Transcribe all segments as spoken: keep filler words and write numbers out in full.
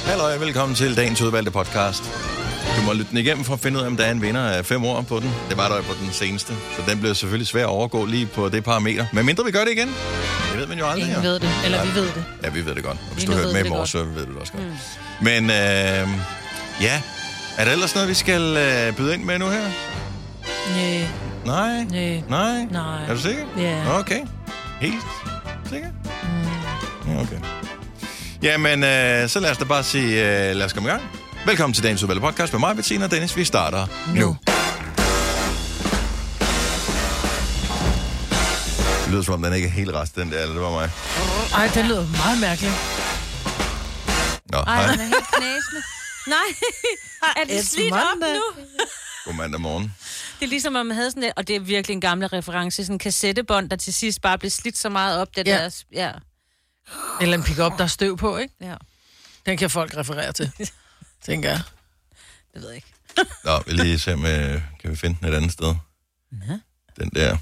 Hallo og velkommen til dagens udvalgte podcast. Du må lytte den igennem for at finde ud af, om der er en vinder af fem år på den. Det var der jo på den seneste, så den blev selvfølgelig svær at overgå lige på det parameter. Men mindre vi gør det igen, det ved man jo aldrig. Ingen ved det, eller ja. vi ved det. Ja, vi ved det godt. Og hvis du hører med i morges, så ved du det også godt. Mm. Men øh, ja, er der ellers noget, vi skal øh, byde ind med nu her? Nej. Nej? Nej. Nej? Nej. Er du sikker? Ja. Okay. Helt sikker? Mm. Ja, okay. Jamen, øh, så lad os da bare sige, øh, lad os komme i gang. Velkommen til dagens udvalgte podcast med mig, Bettina og Dennis. Vi starter nu. nu. Det lyder som om, den ikke er helt rest, den der, eller det var mig. Ej, den lyder meget mærkelig. Nå, Ej, hej. den er helt knæsende. Nej, er det slidt op nu? God mandag morgen. Det er ligesom, at man havde sådan et, og det er virkelig en gammel reference, sådan en kassettebånd, der til sidst bare blev slidt så meget op. Det Ja. der, ja. Eller en pick-up, der er støv på, ikke? Ja. Den kan folk referere til, tænker jeg. Det ved jeg ikke. Nå, vi lige se, om øh, kan vi finde den et andet sted. Nå. Den der.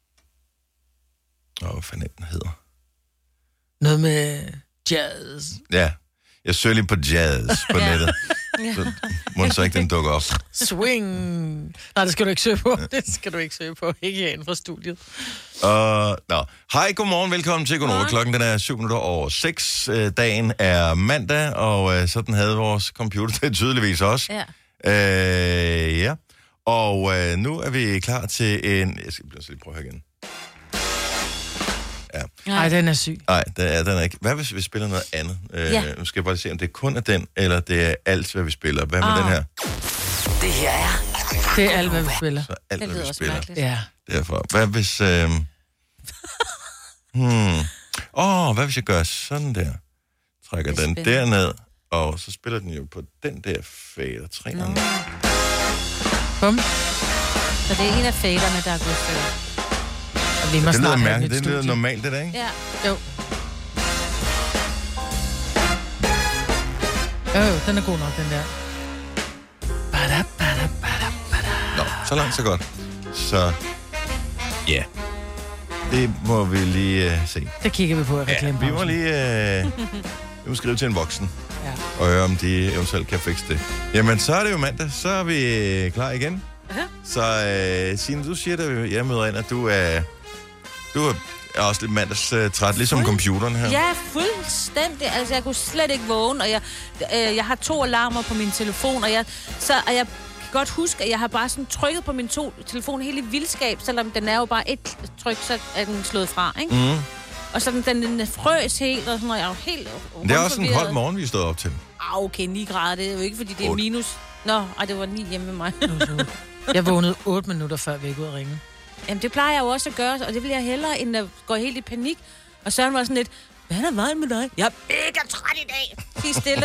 Åh, hvad fanden den hedder. Noget med jazz. Ja, jeg søger lige på jazz på Ja. nettet. Så må så ikke den dukker op. Swing. Nej, det skal du ikke søge på. Det skal du ikke søge på. Ikke herinde fra studiet. Uh, no. Hej, godmorgen, velkommen til Godnova. Klokken den er syv minutter over seks. Uh, dagen er mandag, og uh, sådan havde vores computer det tydeligvis også. Ja. Uh, ja. Og uh, nu er vi klar til en... Jeg skal lige prøve her igen. Ja. Nej, den er syg. Nej, det er den er ikke. Hvad hvis vi spiller noget andet? Uh, Ja. Nu skal jeg bare se, om det kun er den, eller det er alt, hvad vi spiller. Hvad med Ah. den her? Det her er Det er alt, hvad vi spiller. Så alt, Det hvad lyder vi også spiller. mærkeligt. Ja. Derfor. Hvad hvis... Øh... hmm. Åh, oh, hvad hvis jeg gør sådan der? Trækker Det er den spændende. derned, og så spiller den jo på den der fader. Tre gange. Bum. Så det er en af faderne, der er gået støv. Og vi må Det lyder snart have mærkeligt. et Det lyder studie. normalt, det der, ikke? Ja. Jo. Øh, den er god nok, den der. Bada, bada, bada, bada. Nå, så langt, så godt. Så, ja. Yeah. Det må vi lige uh, se. Det kigger vi på i Ja, reklame. vi må lige... Uh, vi må skrive til en voksen, Ja. og høre, om de eventuelt kan fikse det. Jamen, så er det jo mandag. Så er vi øh, klar igen. Aha. Så uh, Signe, du siger, at jeg møder ind, at du er... Du er også lidt mandagstræt, ligesom computeren her. Ja, fuldstændig. Altså, jeg kunne slet ikke vågne, og jeg, øh, jeg har to alarmer på min telefon, og jeg, så, og jeg kan godt huske, at jeg har bare sådan trykket på min to telefon helt i vildskab, selvom den er jo bare et tryk, så er den slået fra, ikke? Mm. Og så den, den, den frøs helt, og sådan, og jeg er jo helt Det er også en rundforvirret. kold morgen, vi er stået op til. Ah, okay, ni grader, det er jo ikke, fordi det er Otte. minus. Nå, ej, det var ni hjemme med mig. Jeg vågnede otte minutter før vi gik ud og ringe. Jamen, det plejer jeg jo også at gøre, og det vil jeg hellere, end at gå helt i panik. Og Søren var sådan lidt, hvad er vejen med dig? Jeg er mega træt i dag. Sig stille.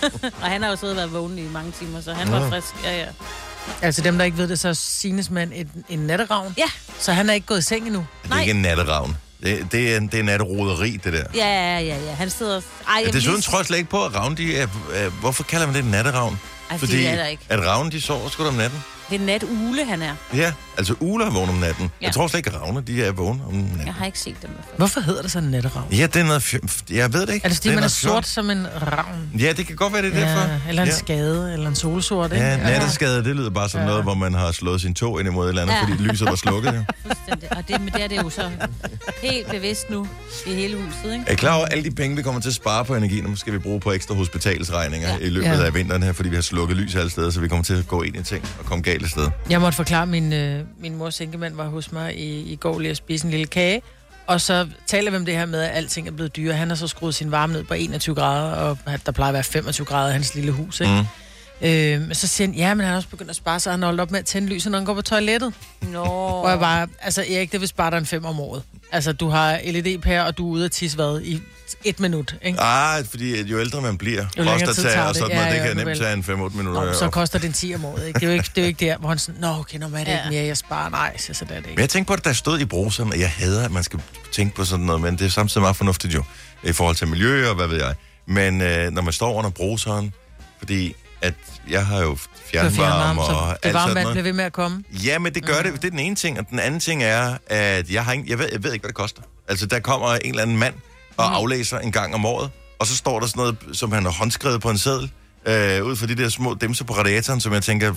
Og han har jo siddet og været vågen i mange timer, så han var Nå. frisk. Ja, ja. Altså dem, der ikke ved det, så er Signes mand en, en natteravn. Ja, Så han er ikke gået i seng endnu. Det er ikke en natteravn. Det, det, er, en- det er natteroderi, det der. ja, ja, ja. Han sidder... Ej, Ja, jeg desuden vil- tror jeg slet ikke på, at ravn, de er, er... Hvorfor kalder man det en natteravn? Ej, Fordi det er der ikke. at ravne, de sover sgu da om natten. Det er natugle, han er. Ja, altså ugler er vågne om natten. Ja. Ja. Jeg tror slet ikke, at ravne, de er vågne om natten. Jeg har ikke set dem før. Hvorfor hedder det så en natteravn? Ja, det er noget... Fj- jeg ved det ikke. Er det fordi, er man er noget sort fjol. som en ravn? Ja, det kan godt være, det er derfor. Ja, eller en ja. skade, eller en solsort, ikke? Ja, natteskade, det lyder bare som Ja. noget, hvor man har slået sin tog ind imod et eller andet, Ja. fordi lyset var slukket. Ja. Fuldstændig. Og det, men det er det jo så helt bevidst nu i hele huset, ikke? Er I klar over alle de penge, vi kommer til at spare på energi, nu skal vi bruge på ekstra hospitalsregninger ja. Ja. i løbet Ja. af vinteren her, fordi vi har slukket lys alle steder, så vi kommer til at gå ind i ting og komme galt af sted. Jeg måtte forklare, at min, øh, min mors enkemand var hos mig i, i går lige at spise en lille kage. Og så taler vi om det her med, at alting er blevet dyre. Han har så skruet sin varme ned på enogtyve grader, og der plejer at være femogtyve grader i hans lille hus, ikke? Mm. Øh, så siger han, ja, men han har også begyndt at spare, så han har holdt op med at tænde lyset, når han går på toilettet. Nå. Og jeg bare, altså Erik, det vil spare dig en fem om året. Altså, du har L E D-pære, og du er ude at tisse hvad, i et minut, ikke? Ah, fordi jo ældre man bliver, Jo længere tid prostata tager og sådan det. noget, Ja, det ja, kan nu nemt vel. tage en fem otte minutter. Nå, så op. koster det en ti om året, ikke? Det er jo ikke, det er jo ikke der, hvor han sådan, nå, okay, nå, hvad er det ikke Ja. mere, jeg sparer? Nej, så, så det er det Men ikke. jeg tænkte på, at der stod i bruseren, og jeg hader, at man skal tænke på sådan noget, men det er samtidig meget fornuftigt jo, i forhold til miljø og hvad ved jeg. Men øh, når man står under bruseren, fordi at jeg har jo fjernvarme og så alt det varme sådan vand noget. bliver ved med at komme. Ja, men det gør det. Det er den ene ting. Og den anden ting er, at jeg, har ingen, jeg, ved, jeg ved ikke, hvad det koster. Altså, der kommer en eller anden mand og aflæser en gang om året, og så står der sådan noget, som han har håndskrevet på en seddel, øh, ud fra de der små dimser på radiatoren, som jeg tænker,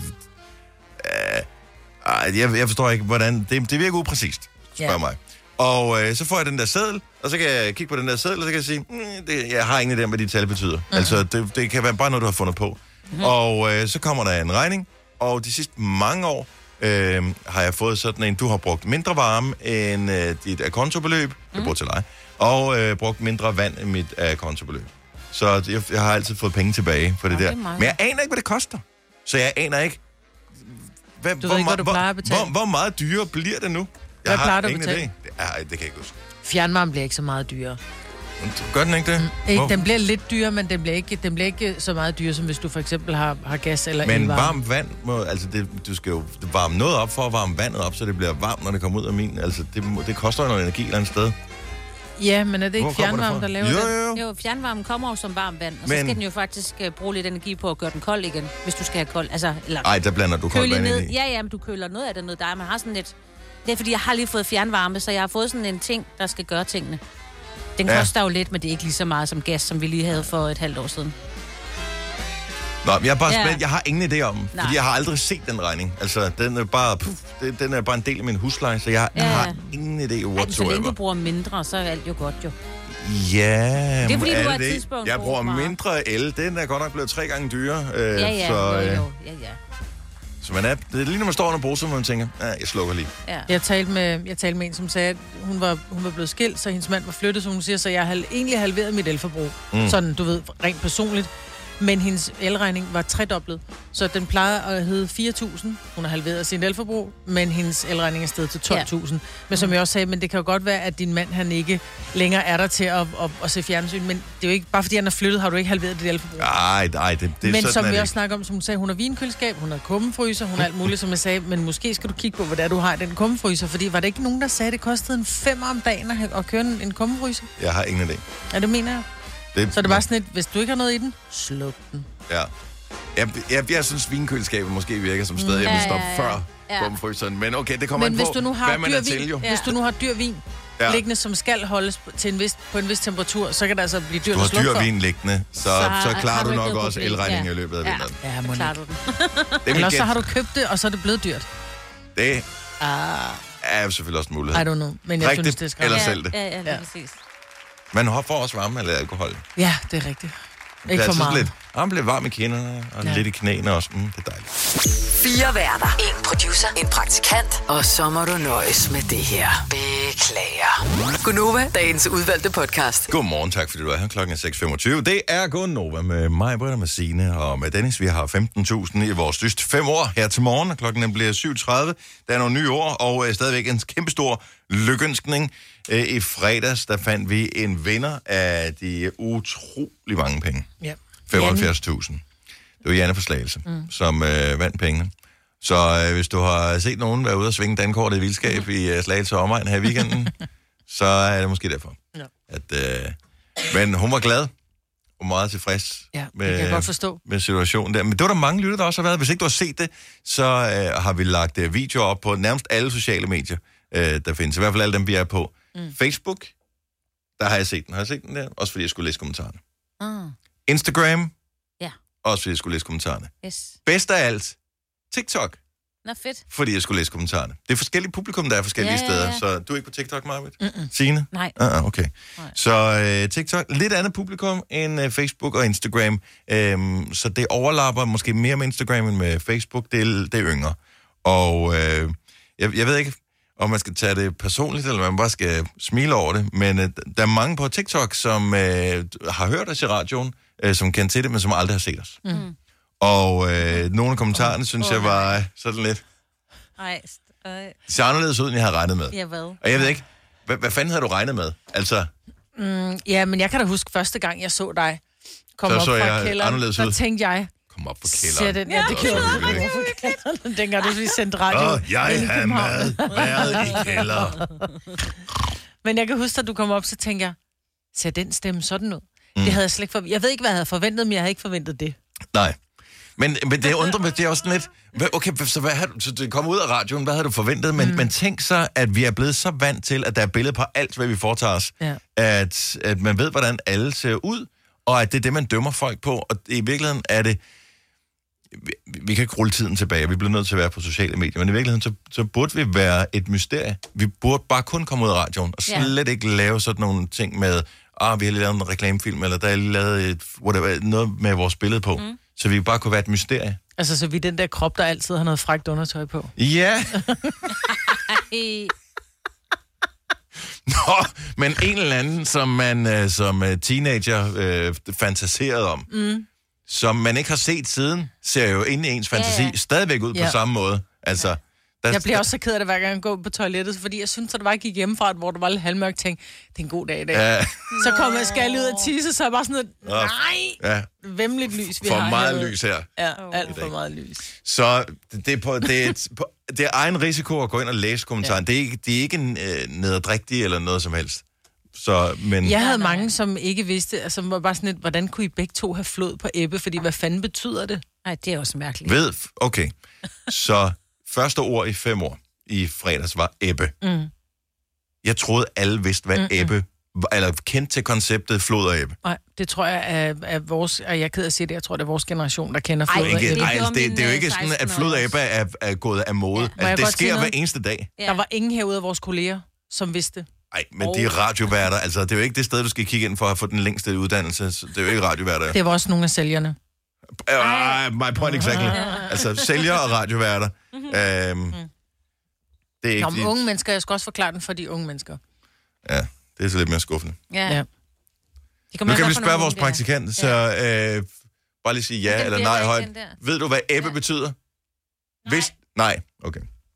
øh, jeg, jeg forstår ikke, hvordan, det, det virker upræcist, spørger yeah. mig. Og øh, så får jeg den der seddel, og så kan jeg kigge på den der seddel, og så kan jeg sige, mm, det, jeg har ingen idé om, hvad de tal betyder. Mm-hmm. Altså, det, det kan være bare noget, du har fundet på. Mm-hmm. Og øh, så kommer der en regning, og de sidste mange år øh, har jeg fået sådan en, du har brugt mindre varme end øh, dit akontobeløb, mm-hmm. jeg bruger til dig, og øh, brugt mindre vand end mit akontobeløb. Så jeg, jeg har altid fået penge tilbage for det ja, der. Det Men jeg aner ikke, hvad det koster. Så jeg aner ikke, hvad, du hvor, ved ikke, hvad du plejer at betale. Hvor, hvor meget dyrere bliver det nu? Hvad jeg plejer har du at ingen betale? idé. Det, ej, det kan jeg ikke huske. Fjernvarme bliver ikke så meget dyrere. Gør den ikke det? Mm, ikke, den bliver lidt dyrere, men den bliver ikke, den bliver ikke så meget dyrere, som hvis du for eksempel har, har gas eller men elvarme. Varmt vand, må, altså det, du skal jo varme noget op for at varme vandet op, så det bliver varmt, når det kommer ud af min. Altså det, det koster jo noget energi et eller andet sted. Ja, men er det ikke Hvor fjernvarme, der laver jo, det? Jo, jo. fjernvarmen kommer jo som varmt vand, og men... så skal den jo faktisk uh, bruge lidt energi på at gøre den kold igen, hvis du skal have kold. Altså, eller ej, der blander du koldt vand ned. i. Ja, ja, men du køler noget af det ned der. Man har sådan lidt... Det er, fordi jeg har lige fået fjernvarme, så jeg har fået sådan en ting, der skal gøre tingene. Den ja. koster jo lidt, men det er ikke lige så meget som gas, som vi lige havde for et halvt år siden. Nå, jeg er bare ja. spændt. Jeg har ingen idé om, Nej. fordi jeg har aldrig set den regning. Altså, den er bare, puff, den er bare en del af min husleje, så jeg ja. har ingen idé whatsoever. Ej, så længe du bruger mindre, så er alt jo godt jo. Ja, det er fordi, du er har et det? tidspunkt. Jeg bruger mindre el. Den er godt nok blevet tre gange dyrere. Øh, ja, ja, så, jo, øh, jo. Ja, ja. Så man er, det er lige når man står under brusen, hvor man tænker, ja, jeg slukker lige. Ja. Jeg, talte med, jeg talte med en, som sagde, at hun var, hun var blevet skilt, så hendes mand var flyttet, som hun siger, så jeg har egentlig halveret mit elforbrug. Mm. Sådan, du ved, rent personligt. Men hendes elregning var tredoblet, så den plejer at hedde fire tusind. Hun har halveret sin elforbrug, men hendes elregning er steget til tolv tusind. Ja. Men som jeg også sagde, men det kan jo godt være, at din mand han ikke længere er der til at, at, at se fjernsyn. Men det er jo ikke, bare fordi han er flyttet, har du ikke halveret dit elforbrug. Nej, nej, det, det er men sådan, som vi det. også snakker om, som hun sagde, hun har vinkøleskab, hun har kummefryser, hun har alt muligt, som jeg sagde. Men måske skal du kigge på, hvad det er, du har i den kummefryser. Fordi var det ikke nogen, der sagde, at det kostede en femmer om dagen at, at køre en, en kummefryser? Jeg har ingen idé. Ja, det mener jeg. Det, så det var sådan et, hvis du ikke har noget i den, sluk den. Ja. Jeg, jeg, jeg synes, vinkøleskabet måske virker som sted, jeg vil stoppe ja, ja, ja. før kummefryseren. Men okay, det kommer Men an hvis på, du nu har hvad man dyr er vin, til, jo. Ja. Hvis du nu har dyr vin ja. liggende, som skal holdes til en vis, på en vis temperatur, så kan det altså blive dyrt at slukke for. Du har dyr vin liggende, så, så, så klarer du nok også elregningen ja. i løbet af ja. vinteren. Ja, må klarer du den. Eller så har du købt det, og så er det blevet dyrt. Det ah. er jo selvfølgelig også en mulighed. I don't know, men jeg Rigtig synes, det er skræmt. eller selv det. Ja, ja, ja, præcis. Man får også varme eller alkohol. Ja, det er rigtigt. Ikke for meget. Lidt, han bliver varm i kinderne, og ja. lidt i knæene også. Mm, det er dejligt. Fire værter. En producer. En praktikant. Og så må du nøjes med det her. Beklager. Gunova, dagens udvalgte podcast. Godmorgen, tak fordi du er her. Klokken er seks femogtyve. Det er Gunova med mig, Britta, med Signe og med Dennis. Vi har femten tusind i vores dyst fem år her til morgen. Klokken bliver syv tredive. Der er nogle nye år, og øh, stadigvæk en kæmpestor lykønskning. Øh, I fredags, der fandt vi en vinder af de utrolig mange penge. Ja. femoghalvfjerds tusind. Det var Janne fra Slagelse, mm. som øh, vandt pengene. Så øh, hvis du har set nogen være ude og svinge dankortet i vildskab mm. i uh, Slagelse omegn her i weekenden, så er det måske derfor. Ja. At, øh, men hun var glad og meget tilfreds ja, med, det kan jeg godt forstå. med situationen der. Men det var der mange lytter, der også har været. Hvis ikke du har set det, så øh, har vi lagt øh, videoer op på nærmest alle sociale medier, øh, der findes. I hvert fald alle dem, vi er på. Mm. Facebook, der har jeg set den. Har jeg set den der? Også fordi jeg skulle læse kommentarerne. Mm. Instagram, ja. Også fordi jeg skulle læse kommentarerne. Yes. Bedst af alt, TikTok. Nå, fedt. Fordi jeg skulle læse kommentarerne. Det er forskellige publikum, der er forskellige ja, ja, ja. steder. Så du er ikke på TikTok, Marvitt? Signe? Nej. Ah, okay. Nej. Så uh, TikTok, lidt andet publikum end uh, Facebook og Instagram. Um, så det overlapper måske mere med Instagram end med Facebook. Det er, det er yngre. Og uh, jeg, jeg ved ikke, om man skal tage det personligt, eller man bare skal smile over det. Men uh, der er mange på TikTok, som uh, har hørt os i radioen, uh, som kender til det, men som aldrig har set os. Mm. Og øh, nogle af kommentarerne, oh, synes oh, jeg, var øh, sådan lidt... Ej, øh. Det ser anderledes ud, end jeg havde regnet med. Ja, hvad? Og jeg ved ikke, hvad, hvad fanden havde du regnet med? Altså... Mm, ja, men jeg kan da huske første gang, jeg så dig komme op så fra kælderen. Så tænkte jeg... Kom op på kælderen. Den, ja, det gjorde du. Dengang du lige sendte radio. Åh, oh, jeg har mad været i kælder. Men jeg kan huske, at du kom op, så tænkte jeg, ser den stemme sådan ud? Mm. Det havde jeg slet ikke forventet. Jeg ved ikke, hvad jeg havde forventet, men jeg havde ikke forventet det. Nej. Men, men det undrer mig, det er også sådan lidt... Okay, så, hvad har du, så det kom ud af radioen, hvad havde du forventet? Men, mm. men tænk så, at vi er blevet så vant til, at der er billeder på alt, hvad vi foretager os. Ja. At, at man ved, hvordan alle ser ud. Og at det er det, man dømmer folk på. Og i virkeligheden er det... Vi, vi kan ikke rulle tiden tilbage, vi bliver nødt til at være på sociale medier, men i virkeligheden, så, så burde vi være et mysterie. Vi burde bare kun komme ud af radioen, og slet ja. ikke lave sådan nogle ting med, ah, vi har lige lavet en reklamefilm, eller der er lige lavet et, whatever, noget med vores billede på. Mm. Så vi bare kunne være et mysterie. Altså, så vi den der krop, der altid har noget frækt undertøj på. Ja! Nå, men en eller anden, som man som teenager øh, fantaserede om, mm. som man ikke har set siden, ser jo inde i ens fantasi ja, ja. stadigvæk ud ja. på samme måde. Altså, der, jeg bliver også så ked af det, hver gang jeg går på toilettet, fordi jeg synes, at det var, jeg gik hjemmefra, hvor det var lidt halvmørkt, tænkte, det er en god dag i dag. Ja. Så kommer jeg skal ud og tisse, så er jeg bare sådan noget, nej, ja. vemmeligt lys, vi for har. For meget her. lys her. Ja, alt for meget lys. Så det er, på, det, er et, på, det er egen risiko at gå ind og læse kommentaren. Ja. Det er ikke, det er ikke en øh, nederdrægtig eller noget som helst. Så, men... Jeg havde mange, som ikke vidste, altså var bare sådan lidt, hvordan kunne I begge to have flod på Ebbe, fordi hvad fanden betyder det? Nej, det er også mærkeligt. Ved, okay. Så første ord i fem år i fredags var Ebbe. Mm. Jeg troede, alle vidste, hvad Mm-mm. Ebbe eller kendte til konceptet flod og Ebbe. Nej, det tror jeg er, er vores, og jeg er ked af at sige det, jeg tror, det er vores generation, der kender flod og Ebbe. Nej, det, det er jo ikke sådan, at flod og Ebbe er, er gået af mode. Ja. Altså, det sker hver eneste dag. Ja. Der var ingen herude af vores kolleger, som vidste. Nej, men oh. de er radioværter. Altså, det er jo ikke det sted, du skal kigge ind for at få den længste uddannelse. Det er jo ikke radioværter. Det var også nogle af sælgerne. Uh, my point exactly. Altså, sælger og radioværter. Mm-hmm. Um, det er ikke... Nå, men unge mennesker, jeg skal også forklare den for de unge mennesker. Ja, det er så lidt mere skuffende. Ja. ja. Nu kan vi spørge vores praktikant, så øh, bare lige sige ja eller nej højt. Ved du, hvad Ebbe ja. betyder? Nej. Hvis... Nej, okay.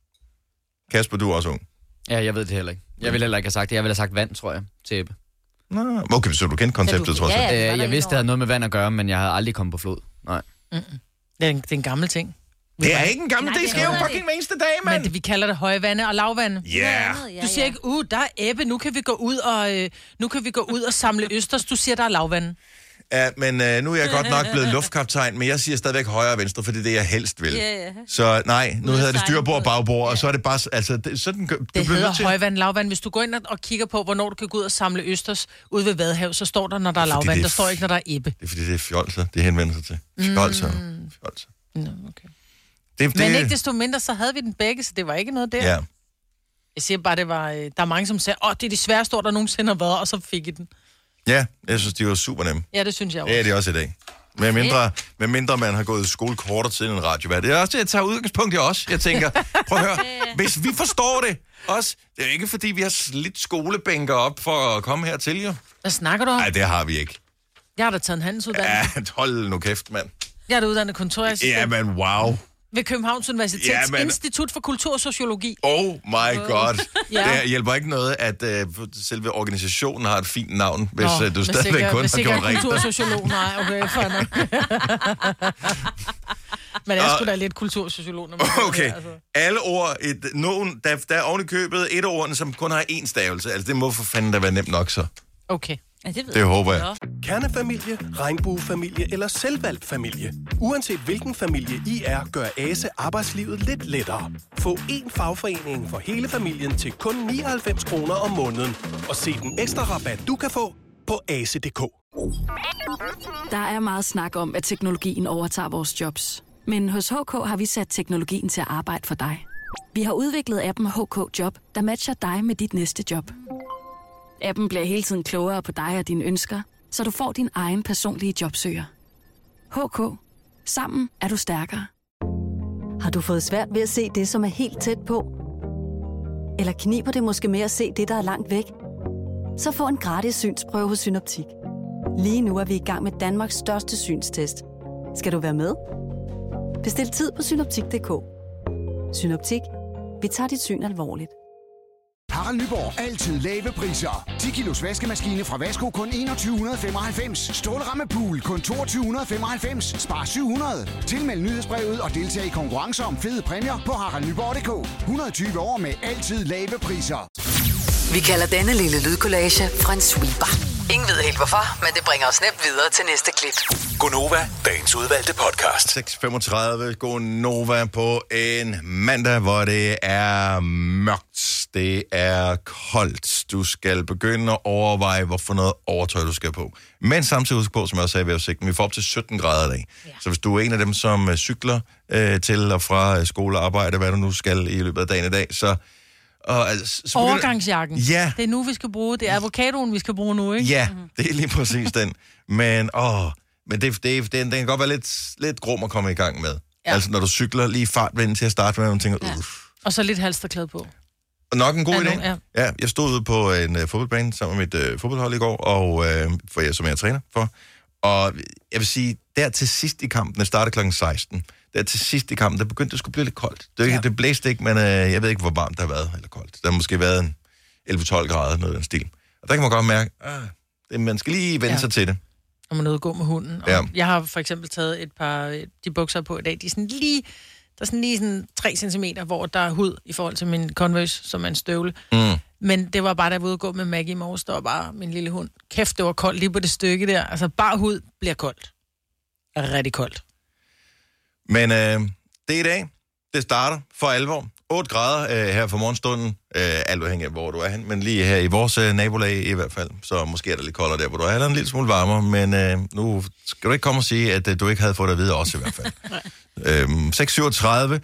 Kasper, du er også ung. Ja, jeg ved det heller ikke. Jeg ville heller ikke have sagt det. Jeg ville have sagt vand, tror jeg, til Ebbe. Nå, okay, så du kendte konceptet, tror jeg. Ja, ja, jeg vidste, det havde noget med vand at gøre, men jeg havde aldrig kommet på flod. Nej. Mm-mm. Det, er en, det er en gammel ting. Det er ikke en gammel, Nej, det sker jo fucking hver eneste dag, mand. Men det, vi kalder det højvande og lavvande. Yeah. Du siger ikke, uh, der er Ebbe, nu kan vi gå ud og, øh, nu kan vi gå ud og samle østers. Du siger, der er lavvande. Ja, men øh, nu er jeg godt nok blevet luftkaptajn, men jeg siger stadigvæk højre og venstre, for det er det, jeg helst vil. Yeah, yeah. Så nej, nu hedder det styrbord og bagbord, yeah. og så er det bare... Altså, det, sådan, du det hedder til... højvand, lavvand. Hvis du går ind og kigger på, hvornår du kan gå ud og samle østers ude ved Vadehav, så står der, når der er lavvand. Der står ikke, når der er Ebbe. Det er fordi, det er fjolser, det henvender sig til. Fjolser. Mm. Fjolser. No, okay. Det, det... Men ikke desto mindre, så havde vi den begge, så det var ikke noget der. Ja. Jeg siger bare, det var... Der er mange, som sagde, åh, det er de sværeste ord, der nogensinde har været, og så fik I den. Ja, jeg synes, de var super nemme. Ja, det synes jeg også. Ja, det er også i dag. Med mindre, med mindre man har gået i skole kortere tid end en radiovært. Det er også det, jeg tager udgangspunkt i også. Jeg tænker, prøv at høre, hvis vi forstår det også, det er ikke fordi, vi har slidt skolebænker op for at komme hertil, jo. Hvad snakker du om? Nej, det har vi ikke. Jeg har da taget en handelsuddannelse. Ja, hold nu kæft, mand. Jeg er da uddannet kontorassistent. Ja, men wow. Ved Københavns Universitets ja, men... Institut for Kultur og Sociologi. Oh my god. ja. Det hjælper ikke noget, at uh, selve organisationen har et fint navn, hvis Nå, uh, du stadigvæk kun har gjort rent. Kultur og sociolog, nej, okay, for Men jeg skulle da lidt kultursociolog. Okay, det, altså. Alle ord, et, nogen, der, der er oven i købet et af ordene, som kun har én stavelse. Altså, det må for fanden da være nemt nok, så. Okay. Ja, det ved det håber jeg. Kernefamilie, regnbuefamilie eller selvvalgt familie. Uanset hvilken familie I er, gør Ase arbejdslivet lidt lettere. Få én fagforening for hele familien til kun nioghalvfems kroner om måneden. Og se den ekstra rabat, du kan få på ase punktum d k. Der er meget snak om, at teknologien overtager vores jobs. Men hos H K har vi sat teknologien til at arbejde for dig. Vi har udviklet appen H K Job, der matcher dig med dit næste job. Appen bliver hele tiden klogere på dig og dine ønsker, så du får din egen personlige jobsøger. H K. Sammen er du stærkere. Har du fået svært ved at se det, som er helt tæt på? Eller kniber det måske med at se det, der er langt væk? Så få en gratis synsprøve hos Synoptik. Lige nu er vi i gang med Danmarks største synstest. Skal du være med? Bestil tid på synoptik punktum d k. Synoptik. Vi tager dit syn alvorligt. Harald Nyborg. Altid lave priser. ti kilos vaskemaskine fra Vasko kun enogtyve femoghalvfems. Stålramme pool kun toogtyve femoghalvfems. Spar syv hundrede. Tilmeld nyhedsbrevet og deltag i konkurrencer om fede præmier på harald nyborg punktum d k. et hundrede og tyve år med altid lave priser. Vi kalder denne lille lydkollage en sweeper. Ingen ved helt hvorfor, men det bringer os nemt videre til næste klip. Gonova, dagens udvalgte podcast. seks femogtredive, Gonova på en mandag, hvor det er mørkt. Det er koldt. Du skal begynde at overveje, hvorfor noget overtøj du skal på. Men samtidig husk på, som jeg også sagde ved udsigten, vi får op til sytten grader i dag. Ja. Så hvis du er en af dem, som uh, cykler uh, til og fra uh, skole og arbejde, hvad du nu skal i løbet af dagen i dag, så... Og, altså, så begynder... Overgangsjakken. Ja. Det er nu, vi skal bruge. Det er avocadoen, vi skal bruge nu, ikke? Ja, det er lige præcis den. Men, åh, men det, det, den, den kan godt være lidt, lidt grum at komme i gang med. Ja. Altså, når du cykler lige fartvinden til at starte med, og man tænker, ja. Uff. Og så lidt halsterklæde på. Og nok en god idé. Ja. Ja, jeg stod ude på en uh, fodboldbane sammen med mit uh, fodboldhold i går, og, uh, for jeg, som jeg er træner for. Og jeg vil sige, der til sidst i kampen, det startede klokken seksten, der til sidst i kampen, der begyndte det skulle blive lidt koldt. Det, ja. det blæste ikke, men uh, jeg ved ikke, hvor varmt det har været, eller koldt. Der har måske været en elleve tolv grader, noget af den stil. Og der kan man godt mærke, at man skal lige vende ja. sig til det. Og man er ude at gå med hunden. Og ja. Jeg har for eksempel taget et par, de bukser på i dag, de er sådan lige, der er sådan lige sådan tre centimeter, hvor der er hud i forhold til min Converse, som er en støvle. Mm. Men det var bare, da jeg var ude at gå med Maggie i morges, der var bare min lille hund. Kæft, det var koldt lige på det stykke der. Altså, bare hud bliver koldt. Rigtig koldt. Men øh, det er i dag. Det starter for alvor. otte grader øh, her for morgenstunden. Øh, alt afhængig af, hvor du er hen. Men lige her i vores øh, nabolag i hvert fald. Så måske er der lidt koldere der, hvor du er. Eller en lille smule varmere. Men øh, nu skal du ikke komme og sige, at øh, du ikke havde fået det at vide også i hvert fald. øhm, seks syvogtredive.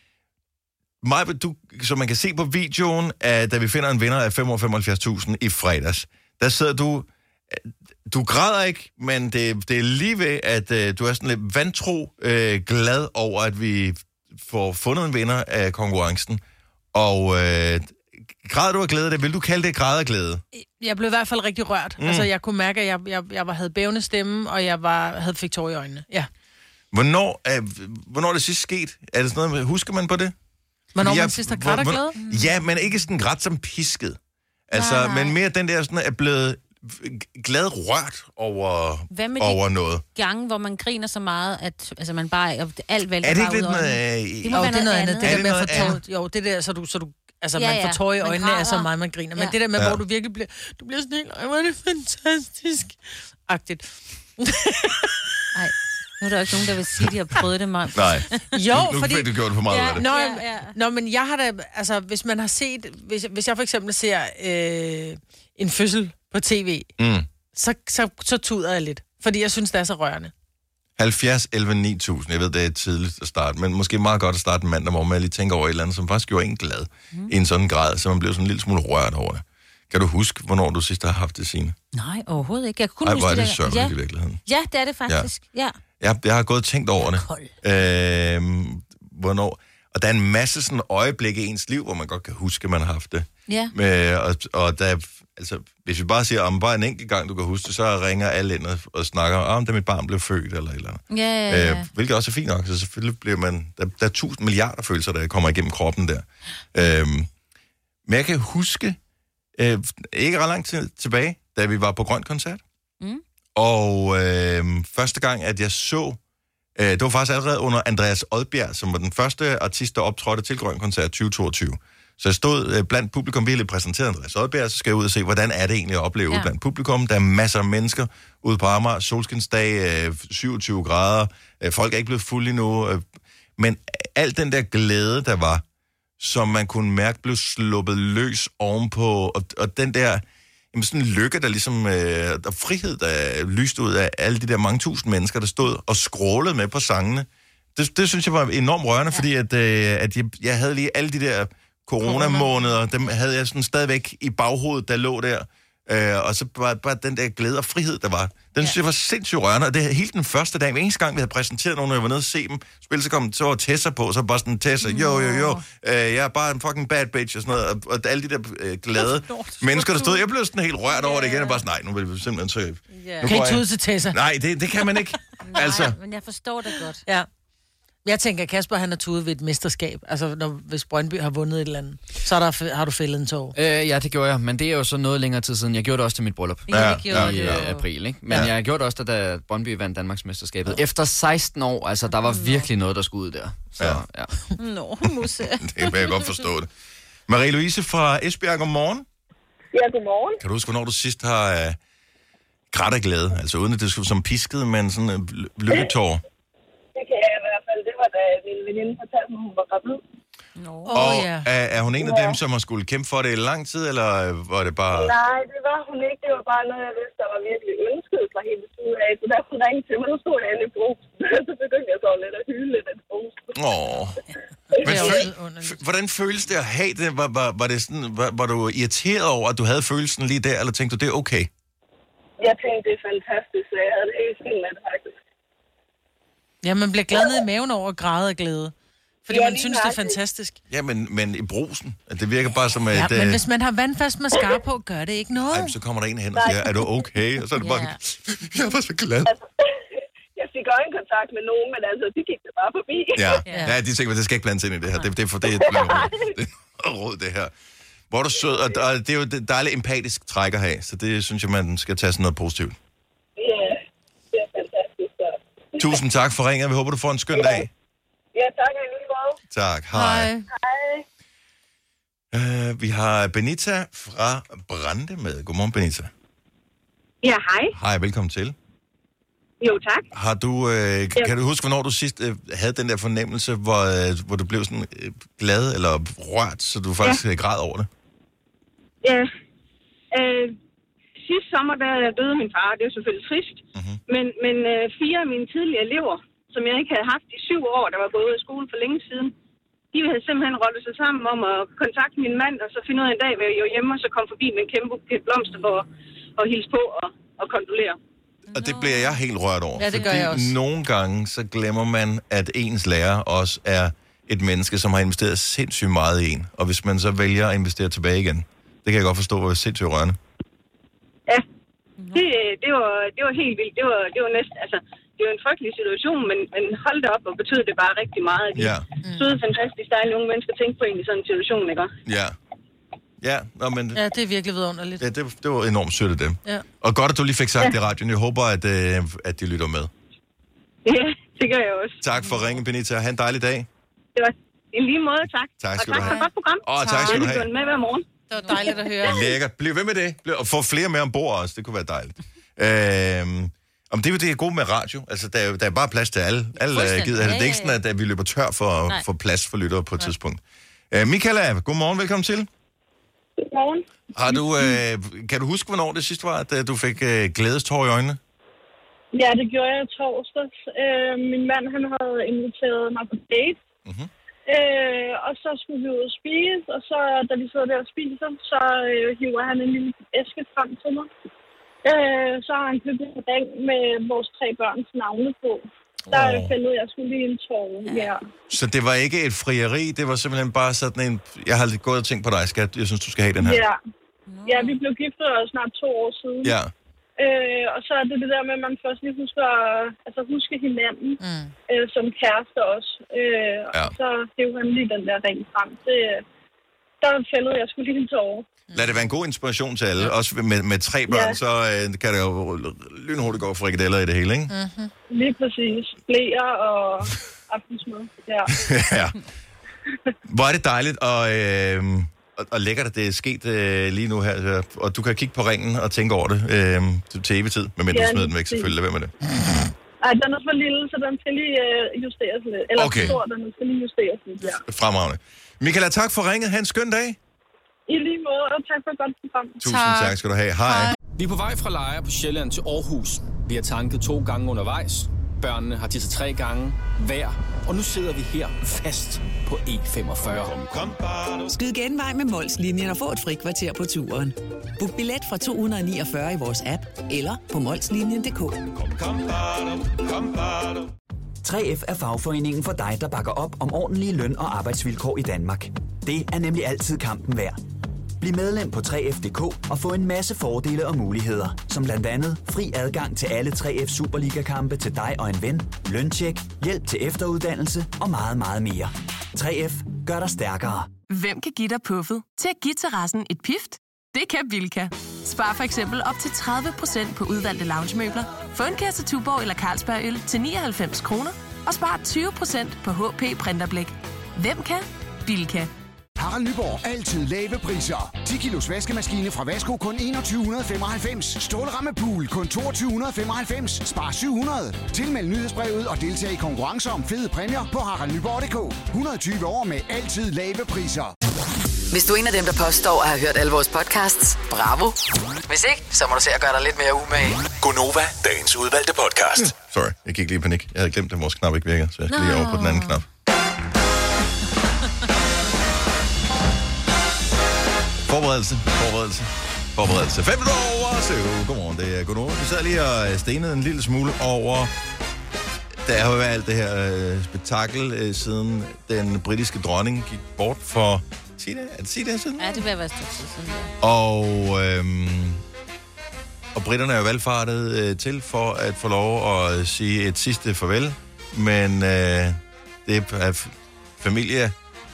Maj, du, som man kan se på videoen, at da vi finder en vinder af fem hundrede og femoghalvfjerds tusind i fredags, der sidder du... Du græder ikke, men det, det er lige ved, at øh, du er sådan lidt vantro øh, glad over, at vi får fundet en vinder af konkurrencen. Og øh, græder du af glæde? Det vil du kalde det græderglæde? Jeg blev i hvert fald rigtig rørt. Mm. Altså, jeg kunne mærke, at jeg, jeg, jeg var, havde bævende stemme, og jeg var, havde fik tår i øjnene. Ja. Hvornår, øh, hvornår er det sidst sket? Er det sådan noget, husker man på det? Hvornår man sidst har grædt og glæde? Ja, men ikke sådan grædt som pisket. Altså, nej, nej. Men mere den der sådan er blevet... glad rørt over, over noget. Gange, hvor man griner så meget, at altså, man bare alt vælger er det bare ikke ud lidt noget? Det må jo, være det noget andet. andet. Det, det der med at få tår, jo, det der, så du, så du altså, ja, man får tår i øjnene, er så meget, man griner. Ja. Men det der med, ja. hvor du virkelig bliver, du bliver sådan helt, hvor er det fantastisk. Agtigt. Nej. Nu er der ikke nogen, der vil sige, at de har prøvet det meget. Nej, jo, nu, fordi... Nu du gjort for meget ja, af det. Nå, ja, ja. Nå, men jeg har da... Altså, hvis man har set... Hvis, hvis jeg for eksempel ser øh, en fødsel på tv, mm. så, så, så tuder jeg lidt. Fordi jeg synes, det er så rørende. halvfjerds elleve ni tusind. Jeg ved, det er tidligt at starte, men måske meget godt at starte en mandag, hvor man lige tænker over et eller andet, som faktisk gjorde en glad mm. i en sådan grad, så man blev sådan en lille smule rørt over det. Kan du huske, hvornår du sidst har haft det, Signe? Nej, overhovedet ikke. Jeg kunne Ej, huske hvor er det det sørgeligt ja. i virkeligheden. Ja, det er det faktisk. Ja. ja. Jeg, jeg har gået og tænkt over det. Øh, hvornår... Og der er en masse sådan øjeblikke i ens liv, hvor man godt kan huske, at man har haft det. Ja. Med, og, og der, altså, hvis vi bare siger, om bare en enkelt gang, du kan huske det, så ringer alle ind og, og snakker om, da mit barn blev født, eller eller andet. Ja, ja, ja. Øh, hvilket også er fint nok, så selvfølgelig bliver man... Der, der er tusind milliarder følelser, der kommer igennem kroppen der. Øh, men jeg kan huske, øh, ikke ret lang tid tilbage, da vi var på Grøn Koncert. Mm. Og øh, første gang, at jeg så... Øh, det var faktisk allerede under Andreas Odbjerg, som var den første artist, der optrådte til Grøn Koncert tyve toogtyve. Så jeg stod øh, blandt publikum, vi havde præsenteret Andreas Odbjerg, så skal jeg ud og se, hvordan er det egentlig at opleve ja. blandt publikum. Der er masser af mennesker ude på Amager, solskinsdag, øh, syvogtyve grader, øh, folk er ikke blevet fulde endnu. Øh, men al den der glæde, der var, som man kunne mærke, blev sluppet løs ovenpå, og, og den der... Jamen sådan en lykke, der ligesom, øh, der frihed, der lyste ud af alle de der mange tusind mennesker, der stod og skrålede med på sangene. Det, det synes jeg var enormt rørende, ja. fordi at, øh, at jeg, jeg havde lige alle de der coronamåneder, dem havde jeg sådan stadigvæk i baghovedet, der lå der. Øh, og så bare, bare den der glæde og frihed, der var. Den ja. synes jeg var sindssygt rørende, og det er helt den første dag, hver eneste gang, vi havde præsenteret nogen, når jeg var nede og se dem, spille, så kom så var Tessa på, så bare sådan, Tessa, jo, jo, jo, øh, jeg er bare en fucking bad bitch, og sådan noget, og, og alle de der øh, glade mennesker, der stod, jeg blev sådan helt rørt over det igen, og bare sådan, nej, nu vil vi simpelthen søge. Yeah. Kan ikke tude til Tessa? Nej, det, det kan man ikke. Nej, altså. men jeg forstår det godt. Ja. Jeg tænker, Kasper, han er tudet ved et mesterskab. Altså, når, hvis Brøndby har vundet et eller andet, så er der, har du fældet en tår. Øh, ja, det gjorde jeg, men det er jo så noget længere tid siden. Jeg gjorde det også til mit bryllup. Ja, det gjorde i det. Øh, april, ikke? Men ja. jeg gjorde det også, da Brøndby vandt Danmarksmesterskabet. Ja. Efter seksten år, altså, der var virkelig noget, der skulle ud der. Så, ja. ja. Nå, musse. Det kan jeg godt forstå det. Marie-Louise fra Esbjerg, godmorgen. Ja, godmorgen. Kan du huske, hvornår du sidst har, grædt af glæde? Altså uden at det skulle som pisket, men sådan en lykketår? Det kan jeg i hvert fald. Det var da min veninde fortalte mig, hun var gravid. No. Og Oh, yeah. er, er hun en af dem, som har skulle kæmpe for det i lang tid, eller var det bare... Nej, det var hun ikke. Det var bare noget, jeg vidste, der var virkelig ønsket fra hele tiden af. Så derfor ringte til mig, nu stod jeg inde i brusen. Så begyndte jeg så lidt at hyle lidt af brusen. Åh. Men føl, f- hvordan føles det at have det? Var, var, var, det sådan, var, var du irriteret over, at du havde følelsen lige der, eller tænkte du, det er okay? Jeg tænkte, det er fantastisk, så jeg havde det helt fint med det faktisk. Ja, man bliver glad ned i maven over at græde af glæde. Fordi Ja, man lige synes, det er nøjagtigt. fantastisk. Ja, men, men i brusen, det virker bare som et... Ja, men øh, hvis man har vandfast mascara på, gør det ikke noget. Ej, så kommer der en hen og siger, er du okay? Og så er det bare, Ja. jeg var så glad. Altså, jeg fik øjenkontakt med nogen, men altså, de gik det bare forbi. Ja, ja de tænker, det skal ikke blandes ind i det her. Det, det er for det er noget råd. Det er råd, det her. Hvor er du sød, og og det er jo et dejligt empatisk træk at have, så det synes jeg, man skal tage sådan noget positivt. Ja, det er fantastisk. Så. Tusind tak for ringet. Vi håber, du får en skøn dag. Ja, tak i lige måde. Tak. Hej. Hej. Uh, vi har Benita fra Brande med. Godmorgen, Benita. Ja, hej. Hej, velkommen til. Jo, tak. Har du, uh, kan, kan du huske, hvornår du sidst uh, havde den der fornemmelse, hvor, uh, hvor du blev sådan uh, glad eller rørt, så du faktisk ja. græd over det? Ja. Øh, sidste sommer, der døde min far. Det er selvfølgelig trist. Mm-hmm. Men, men øh, fire af mine tidligere elever, som jeg ikke havde haft i syv år, der var gået i skole for længe siden, de havde simpelthen rollet sig sammen om at kontakte min mand, og så finde ud af en dag, hvor jeg var hjemme, og så kom forbi med en kæmpe buket blomster for at hilse på og, og kondolere. Og det bliver jeg helt rørt over. Ja, det gør fordi jeg også. nogle gange, så glemmer man, at ens lærer også er et menneske, som har investeret sindssygt meget i en. Og hvis man så vælger at investere tilbage igen, det kan jeg godt forstå, hvor sindssygt rørende. Ja, det, det, var, det var helt vildt. Det var, det var næsten, altså, det var en frygtelig situation, men, men hold det op, og betød det bare rigtig meget. De Ja. søde, fantastisk dejlige unge mennesker tænkte på en i sådan en situation, ikke? Ja. Ja, nå, men Ja, det er virkelig vidunderligt. ja, det, det var enormt sødt af dem. Ja. Og godt, at du lige fik sagt Ja. det i radioen. Jeg håber, at, øh, at de lytter med. Ja, det gør jeg også. Tak for ringen, Benita. Ha' en dejlig dag. Det var i lige måde, tak. Tak skal og du tak have. for et godt program. Åh, tak skal du Jeg have. er med hver morgen. Det var dejligt at høre. Lækkert. Bliv ved med det. Bliv- Og få flere med ombord også. Det kunne være dejligt. Øhm, om det er jo det er gode med radio. Altså, der er, jo- der er bare plads til alle. Alle er Fuldstændig. givet. Altså, det er Ja, ikke ja, sådan, at, at vi løber tør for, Nej. for plads for lyttere på et tidspunkt. Øh, Michaela, godmorgen. Velkommen til. Godmorgen. Har du, øh, kan du huske, hvornår det sidste var, at øh, du fik øh, glædestår i øjnene? Ja, det gjorde jeg torsdags. Øh, min mand, han havde inviteret mig på date. Mhm. Øh, og så skulle vi ud og spise, og så, da vi sidder der og spiser, så øh, hiver han en lille æske frem til mig. Øh, så har han købt en ring med vores tre børns navne på. Der Åh. oh. fældede jeg skulle lige en tår. Ja. Så det var ikke et frieri, det var simpelthen bare sådan en... Jeg har lidt gået og tænkt på dig, skat. Jeg synes, du skal have den her. Ja. Ja, vi blev giftet snart to år siden. Ja. Øh, og så er det det der med, at man først lige husker, altså huske hinanden mm. øh, som kærester også. Øh, Ja. Og så hævde han lige den der ring frem. Det, der fældede jeg skulle lige en tår. Lad det være en god inspiration til alle. Også med, med tre børn, Ja. så øh, kan det jo lynhurtigt gå frikadeller i det hele, ikke? Mm-hmm. Lige præcis. Blæer og aftensmad. Ja. Ja. Hvor er det dejligt, og, øh, og, og lækkert, at det er sket øh, lige nu her. Så- Og du kan kigge på ringen og tænke over det øh, til- til evig tid. Men Ja, du smider den væk, lige selvfølgelig. Lad være med det. Ej, den er for lille, så den skal lige øh, justeres lidt. Eller Okay. for stor, den skal lige justeres lidt, ja. Fremragende. Michaela, tak for ringet. Ha' en skøn dag. I lige måde, og tak for et godt program. Tusind tak, tak skal du have. Hej. Vi er på vej fra Lejre på Sjælland til Aarhus. Vi har tanket to gange undervejs. Børnene har tisset tre gange hver. Og nu sidder vi her fast på E femogfyrre. Skyd genvej med Molslinjen og få et frikvarter på turen. Book billet fra to hundrede niogfyrre i vores app eller på molslinjen punktum d k. tre F er fagforeningen for dig, der bakker op om ordentlige løn- og arbejdsvilkår i Danmark. Det er nemlig altid kampen værd. Bliv medlem på tre F punktum d k og få en masse fordele og muligheder, som blandt andet fri adgang til alle tre F Superliga-kampe til dig og en ven, løntjek, hjælp til efteruddannelse og meget, meget mere. tre F gør dig stærkere. Hvem kan give dig puffet til at give terrassen et pift? Det kan Bilka. Spar for eksempel op til tredive procent på udvalgte loungemøbler. Få en kasse Tuborg eller Carlsberg øl til nioghalvfems kroner. Og spar tyve procent på H P Printerblæk. Hvem kan? Bilka. Harald Nyborg. Altid lave priser. ti kilos vaskemaskine fra Vasko kun enogtyve femoghalvfems. Stålrammepool kun toogtyve femoghalvfems. Spar syv hundrede. Tilmeld nyhedsbrevet og deltag i konkurrencer om fede præmier på harald nyborg punktum d k. et hundrede og tyve år med altid lave priser. Hvis du er en af dem, der påstår at have hørt alle vores podcasts, bravo. Hvis ikke, så må du se at gøre dig lidt mere umage. Gonova, dagens udvalgte podcast. Ja, sorry, jeg gik lige i panik. Jeg havde glemt, at vores knap ikke virker, så jeg skal lige over på den anden knap. Forberedelse, forberedelse, forberedelse. Fem minutter over, så godmorgen, det er Gonova. Vi sad lige og stenede en lille smule over... Der har jo været alt det her øh, spektakel, øh, siden den britiske dronning gik bort for... Sig det? Er det sige det siden? Ja, det vil være stort tid siden. Og, øhm, og britterne er jo valgfartet øh, til for at få lov at sige et sidste farvel. Men øh, det er f- familie,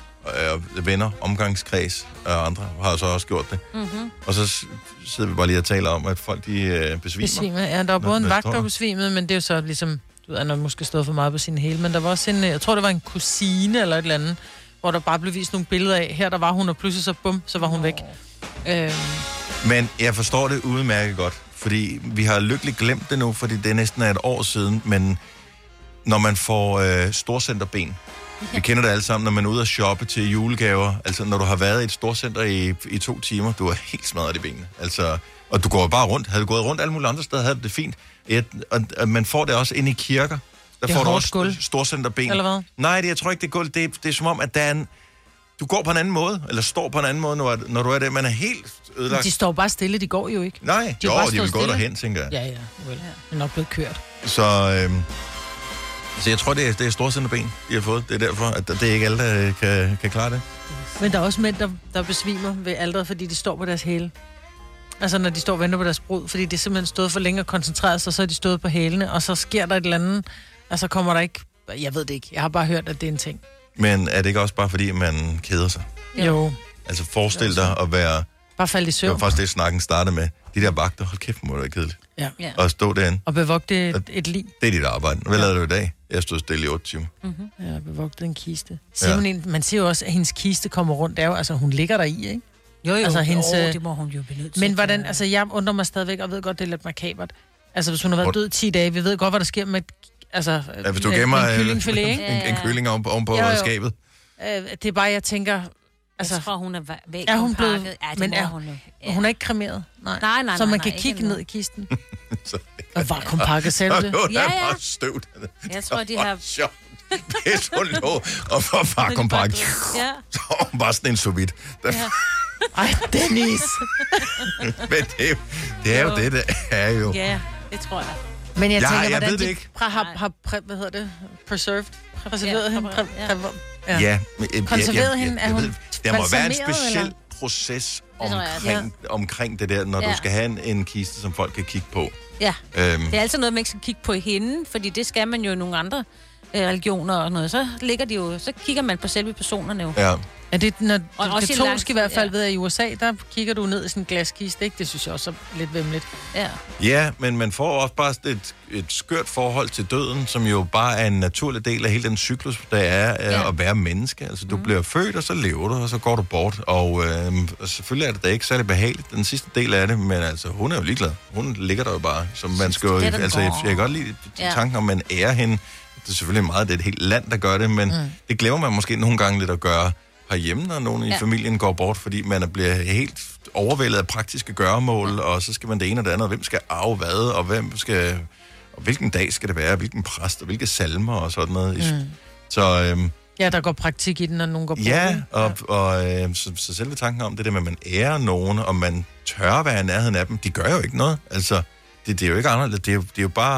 øh, venner, omgangskreds og andre har jo så også gjort det. Mm-hmm. Og så s- sidder vi bare lige og taler om, at folk de øh, besvimer. Besvimer, ja. Der var både en vagt, der besvimede, men det er jo så ligesom... Du ved, han har måske stået for meget på sin hele, men der var også en... Jeg tror, det var en kusine eller et eller andet, hvor der bare blev vist nogle billeder af. Her der var hun, og pludselig så bum, så var hun væk. Øhm. Men jeg forstår det udmærket godt, fordi vi har lykkeligt glemt det nu, fordi det er næsten et år siden, men når man får øh, storcenterben, vi kender det alle sammen, når man er ude og shoppe til julegaver, altså når du har været i et storcenter i, i to timer, du er helt smadret i benene, altså, og du går bare rundt. Havde du gået rundt alle mulige andre steder, havde du det fint. Et, og, og man får det også inde i kirker. Der får du også storcenterben. Eller hvad? Nej, det, jeg tror ikke, det er gulv. Det, er, det er som om, at der er en... Du går på en anden måde, eller står på en anden måde, når, når du er det. Man er helt ødelagt. De står bare stille, de går jo ikke. Nej, de jo, de vil gå derhen, tænker jeg. Ja, ja, well, det er nok blevet kørt. Så, øhm, så jeg tror, det er, det er storcenterben, de har fået. Det er derfor, at det er ikke alle, der kan, kan klare det. Men der er også mænd, der, der besvimer ved alderet, fordi de står på deres hæle. Altså, når de står og venter på deres brud, fordi det er simpelthen stået for længe og koncentreret sig, så er de stået på hælene, og så sker der et eller andet, og så kommer der ikke... Jeg ved det ikke. Jeg har bare hørt, at det er en ting. Men er det ikke også bare, fordi man keder sig? Jo. Altså, forestil dig at være... Bare falde i søvn. Det var faktisk det, snakken startede med. De der vagter, hold kæft, må det være kedeligt. Ja. ja. Og stå derinde. Og bevogte et, et lig. Det er dit arbejde. Hvad ja. lavede du i dag? Jeg stod stille i otte timer. Mm-hmm. Ja, bevogte en kiste. Ja. Man, man siger jo også, at hendes kiste kommer rundt. Det er jo, altså, hun ligger der i, ikke? Jo, jo, altså, hendes, jo, det må hun jo blive nødt til. Men hvordan, altså, jeg undrer mig stadigvæk, og ved godt, det er lidt makabert. Altså, hvis hun har været død ti dage, vi ved godt, hvad der sker med, altså... Ja, hvis du gemmer en, kyllingfilet, en, en, en kylling oven på, oven på skabet. Øh, det er bare, jeg tænker... Altså, jeg tror, hun er væk. Er hun blevet... Ja, men er hun, ja. hun er ikke kremeret? Nej, nej, nej. Så man nej, kan nej, kigge ned i kisten. så, og vakuumpakket selv det. Ja, ja. Støv. Jeg tror, de har... Pisse, hun lå og for vakuumpakket. Ja. Så bare sådan en sous vide. Ja. Ej, Dennis. Men det, det er jo det, det er jo. Ja, det tror jeg. Men jeg ja, tænker, jeg hvordan ved det de ikke. Præ, har, har præ, hvad hedder det? Preserved? Preserveret ja, hende? Præ, ja. Præ, ja. ja men, konserveret jeg, hende? Jeg, jeg, er jeg, hun der må være en speciel eller? proces det omkring, ja. omkring det der, når ja. du skal have en, en kiste, som folk kan kigge på. Ja, øhm. det er altid noget, man ikke skal kigge på hende, fordi det skal man jo i nogle andre øh, religioner og noget. Så ligger de jo, så kigger man på selve personerne jo. Ja. Er det, når og det katolske i hvert fald ja. ved, at i U S A, der kigger du ned i sådan en glaskiste, ikke? Det synes jeg også er lidt vemmeligt. Ja. Ja, men man får også bare et, et skørt forhold til døden, som jo bare er en naturlig del af hele den cyklus, der er ja. at være menneske. Altså, du mm. bliver født, og så lever du, og så går du bort. Og øh, selvfølgelig er det da ikke særlig behageligt, den sidste del af det, men altså, hun er jo ligeglad. Hun ligger der jo bare, som man skal jo... Altså, jeg, jeg kan godt lide ja. tanken om, man ærer hende. Det er selvfølgelig meget, det er et helt land, der gør det, men mm. det glemmer man måske nogle gange lidt at gøre herhjemme, når nogen ja. i familien går bort, fordi man bliver helt overvældet af praktiske gøremål, ja. og så skal man det ene og det andet, og hvem skal arve hvad, og hvem skal, og hvilken dag skal det være, hvilken præst, og hvilke salmer og sådan noget. Mm. Så, øhm, ja, der går praktik i den, når nogen går bort. Ja, og, ja. og øh, så, så selve tanken om det der med, at man ærer nogen, og man tør være i nærheden af dem, de gør jo ikke noget. Altså, det, det er jo ikke anderledes. Det er jo, det er jo bare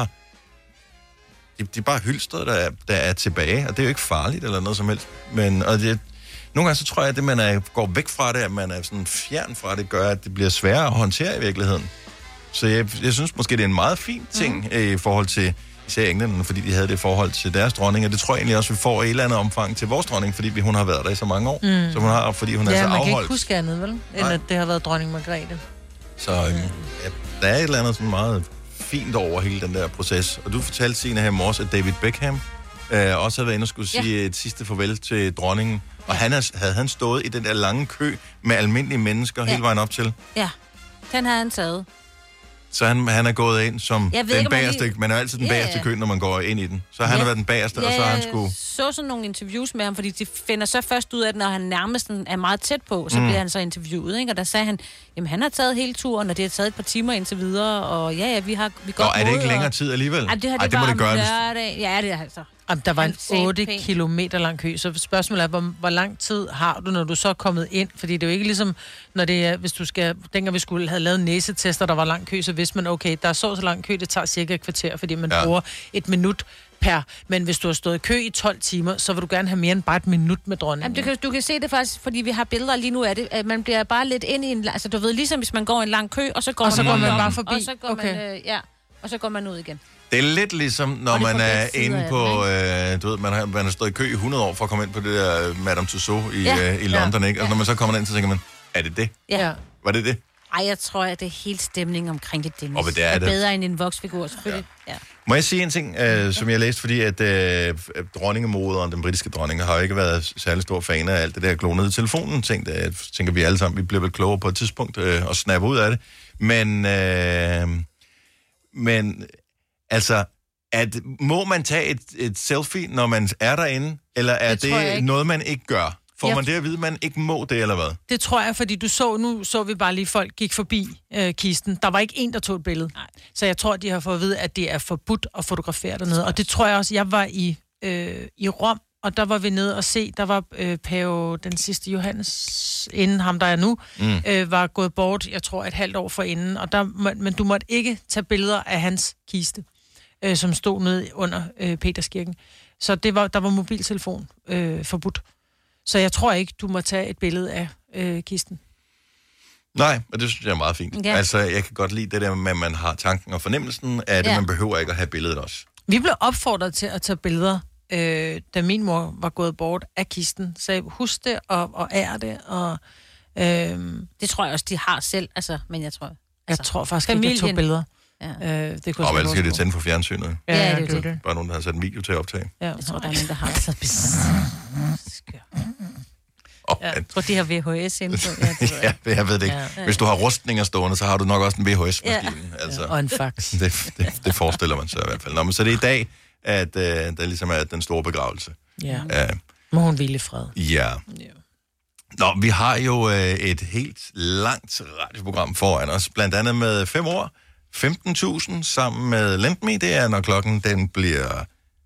det, det er bare hylstret, der er, der er tilbage, og det er jo ikke farligt eller noget som helst. Men, og det nogle gange så tror jeg, at det, man er, går væk fra det, at man er sådan fjern fra det, gør, at det bliver sværere at håndtere i virkeligheden. Så jeg, jeg synes måske, det er en meget fin ting mm. i forhold til især englænderne, fordi de havde det forhold til deres dronning, og det tror jeg egentlig også, vi får i et eller andet omfang til vores dronning, fordi vi, hun har været der i så mange år, mm. så hun har, fordi hun ja, er så afholdt. Ja, man kan ikke huske andet, vel? End Nej. At det har været dronning Margrethe. Så øhm, ja, der er et eller andet sådan meget fint over hele den der proces. Og du fortalte, Signe, her i morges, at David Beckham, øh, også havde været inde og skulle sige ja. et sidste farvel til dronningen. Og ja. han er, havde han stået i den der lange kø med almindelige mennesker ja. hele vejen op til. Ja, den havde han taget. Så han, han er gået ind som den ikke, bagerste, lige... man er altid den ja, bagerste ja. kø, når man går ind i den. Så han ja. har været den bagerste, ja, og så har han skulle... Jeg så sådan nogle interviews med ham, fordi de finder så først ud af, at når han nærmest er meget tæt på, så mm. bliver han så interviewet, ikke? Og der sagde han, jamen han har taget hele turen, og det har taget et par timer indtil videre, og ja, ja, vi har vi godt Nå, er det ikke mod, længere og... tid alligevel? Ej, det, her, det, Ej, det må det gøre. Lørdag. Ja, det er altså... Jamen, der var en otte kilometer lang kø, så spørgsmålet er, hvor, hvor lang tid har du, når du så er kommet ind? Fordi det er jo ikke ligesom, når det er, hvis du skal, dengang vi skulle have lavet næsetester, der var lang kø, så vidste man, okay, der er så så lang kø, det tager cirka et kvarter, fordi man ja. bruger et minut per. Men hvis du har stået i kø i tolv timer, så vil du gerne have mere end bare et minut med dronningen. Jamen, du, kan, du kan se det faktisk, fordi vi har billeder lige nu af det, at man bliver bare lidt ind i en... Altså, du ved, ligesom hvis man går en lang kø, og så går, og man, så går man om, bare forbi. Og så går okay. man, øh, ja, og så går man ud igen. Det er lidt ligesom, når man er inde på, øh, du ved, man har, man har stået i kø i hundrede år for at komme ind på det der Madame Tussauds i, ja. øh, i London, ja. ikke? Og ja. når man så kommer ind, så tænker man, er det det? Ja. Var det det? Ej, jeg tror, at det er helt stemning omkring det, Dennis. Og det er, er det. bedre end en voksfigur, selvfølgelig. Ja. Ja. Må jeg sige en ting, øh, som jeg læste, fordi at øh, dronningemoderen, den britiske dronning, har jo ikke været særlig stor fan af alt det der klonede telefonen. Tænkte, jeg tænker vi alle sammen, vi bliver vel klogere på et tidspunkt øh, og snappe ud af det. Men, øh, men altså... At, må man tage et, et selfie, når man er derinde, eller er det, det noget, man ikke gør? Får jeg... man det at vide, at man ikke må det, eller hvad? Det tror jeg, fordi du så, nu så vi bare lige, folk gik forbi øh, kisten. Der var ikke en, der tog et billede. Nej. Så jeg tror, de har fået at vide, at det er forbudt at fotografere dernede. Og det tror jeg også, jeg var i, øh, i Rom, og der var vi nede og se, der var øh, Pave, den sidste Johannes, inden ham, der er nu, mm. øh, var gået bort, jeg tror, et halvt år forinden. Og der, men du måtte ikke tage billeder af hans kiste, øh, som stod nede under øh, Peterskirken. Så det var, der var mobiltelefon øh, forbudt. Så jeg tror ikke, du må tage et billede af øh, kisten. Nej, og det synes jeg er meget fint. Ja. Altså, jeg kan godt lide det der med, at man har tanken og fornemmelsen af det, ja. Man behøver ikke at have billedet også. Vi blev opfordret til at tage billeder, øh, da min mor var gået bort af kisten. Så husk det og, og ær det. Og, øh, det tror jeg også, de har selv. Altså, men jeg tror... Altså, jeg tror faktisk ikke, jeg tog billeder. Ja. Øh, det kunne og vel skal det tænde for fjernsynet. Ja, ja, det er det. Bare nogen, der har sat en video til at optage. Ja, jeg tror, der er nogen, der har så Oh, ja, jeg tror, de har V H S inde på. Ja, det ja, det, jeg ved det ikke. Ja. Hvis du har rustninger stående, så har du nok også en V H S-maskine. Ja. Altså, og en fax. Det, det, det forestiller man sig i hvert fald. Nå, men så det er i dag, at uh, der ligesom er den store begravelse. Ja. Uh, Må hun hvile i fred. Ja. ja. Nå, vi har jo uh, et helt langt radioprogram foran os, blandt andet med fem år, femten tusind sammen med Lend Me. Det er, når klokken den bliver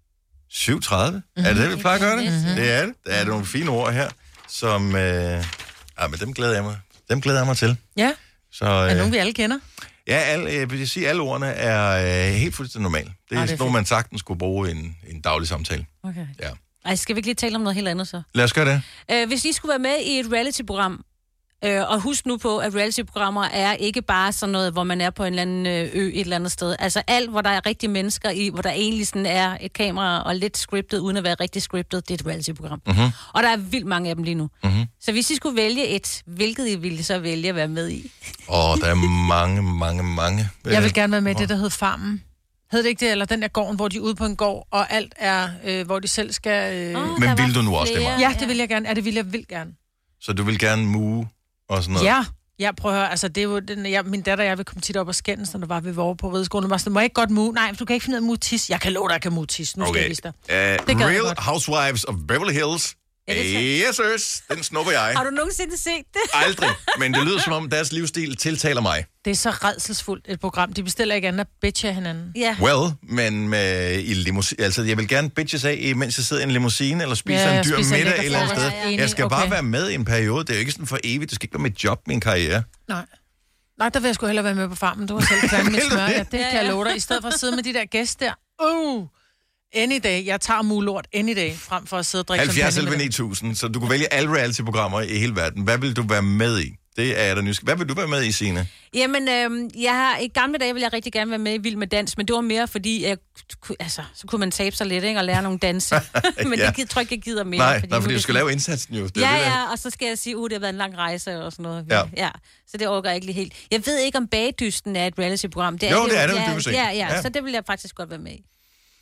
syv tredive. Mm-hmm. Er det det, vi plejer at gøre det? Mm-hmm. Det er det. Der er nogle fine ord her, som... Øh, ja, men dem glæder jeg mig, dem glæder jeg mig til. Ja, så, øh, er nogen, vi alle kender? Ja, alle, jeg vil sige, alle ordene er øh, helt fuldstændig normale. Det er, ah, det er sådan, man sagtens skulle bruge i en, en daglig samtale. Okay. Ja. Ej, skal vi ikke lige tale om noget helt andet så? Lad os gøre det. Øh, hvis I skulle være med i et reality-program, øh, og husk nu på, at reality-programmer er ikke bare sådan noget, hvor man er på en eller anden ø et eller andet sted. Altså alt, hvor der er rigtige mennesker i, hvor der egentlig sådan er et kamera og lidt scriptet, uden at være rigtig scriptet, det er et reality-program. Mm-hmm. Og der er vildt mange af dem lige nu. Mm-hmm. Så hvis I skulle vælge et, hvilket I ville så vælge at være med i? Åh, oh, der er mange, mange, mange. Jeg vil gerne være med i det, der hedder Farmen. Hed det ikke det? Eller den der gården, hvor de er ude på en gård, og alt er, øh, hvor de selv skal... Øh... Oh, Men vil du nu også det, Maja? Ja, det vil jeg gerne. Ja, det vil jeg vil gerne. Så du vil gerne mue og sådan noget? Ja. Ja, prøv at høre, altså det er jo den, jeg, min datter og jeg vil komme tit op og skændes, når der var ved vores på rideskolen. Var sådan, må jeg ikke godt mue? Nej, du kan ikke finde ud af mutis. Jeg kan love dig, jeg kan mutis. Nu okay. skal jeg vise dig. Uh, Real Housewives of Beverly Hills. Yes, sirs. Den snupper jeg. Har du nogensinde set det? Aldrig. Men det lyder som om, deres livsstil tiltaler mig. Det er så rædselsfuldt et program. De bestiller ikke andet at bitche hinanden. Ja. Well, men med, i limousine... Altså, jeg vil gerne bitches af, mens jeg sidder i en limousine, eller spiser ja, en dyr spiser middag et eller andet sted. Ja, ja. Jeg skal okay. bare være med i en periode. Det er jo ikke sådan for evigt. Det skal ikke være mit job, min karriere. Nej. Nej, der vil jeg sgu hellere være med på farmen. Du har selv færdig med smør. Ja, det kan jeg love dig. I stedet for at sidde med de der gæster der. Uh! Any day. Jeg tager mulort any day, frem for at sidde og drikke halvfjerds eller ni tusind, så du kunne vælge alle reality-programmer i hele verden. Hvad vil du være med i? Det er jeg da nysgerrig. Hvad vil du være med i, Signe? Jamen, øh, jeg har, i gamle dage ville jeg rigtig gerne være med i Vild med Dans, men det var mere fordi, jeg, altså, så kunne man tabe sig lidt, ikke, og lære nogle danse. men ja. det tror jeg ikke, jeg gider mere. Nej, fordi, nej, fordi du skal lave indsatsen jo. Det ja, det, der... ja, og så skal jeg sige, uh, det har været en lang rejse og sådan noget. Ja. ja. Så det overgår jeg ikke lige helt. Jeg ved ikke, om Bagdysten er et reality-program. Det er jo, det, det er det, ja, du vil se. Ja, ja, ja, så det vil jeg faktisk godt være med i.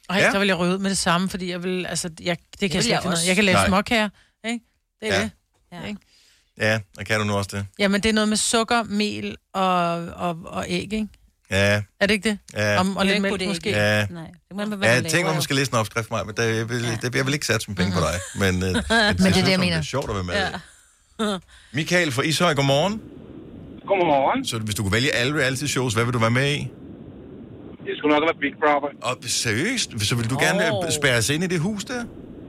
Ej, Ja. så vil jeg ryge ud med det samme, fordi jeg vil, altså, jeg, det kan jeg vil slet jeg ikke finde ud af. også. Jeg kan lave Nej. småkager, ikke? Det er Ja. det. Ja. Ikke? Ja, og kan du nu også det? Jamen, det er noget med sukker, mel og, og, og æg, ikke? Ja. Er det ikke det? Ja. Om, og lidt Ikke mælk putte æg i. måske? Ja. Nej, det må man, Ja, jeg tænker mig måske læse en opskrift mig, men det, jeg, vil, det, jeg vil ikke sætte som penge på dig. Men, øh, det, det er det, jeg Det mener. er sjovt at være med. Ja. Michael fra Ishøj, godmorgen. Godmorgen. Så hvis du kunne vælge alle reality shows, hvad vil du være med i? Det skulle nok være Big Brother. Og seriøst? Så vil du oh. gerne øh, spærres ind i det hus der?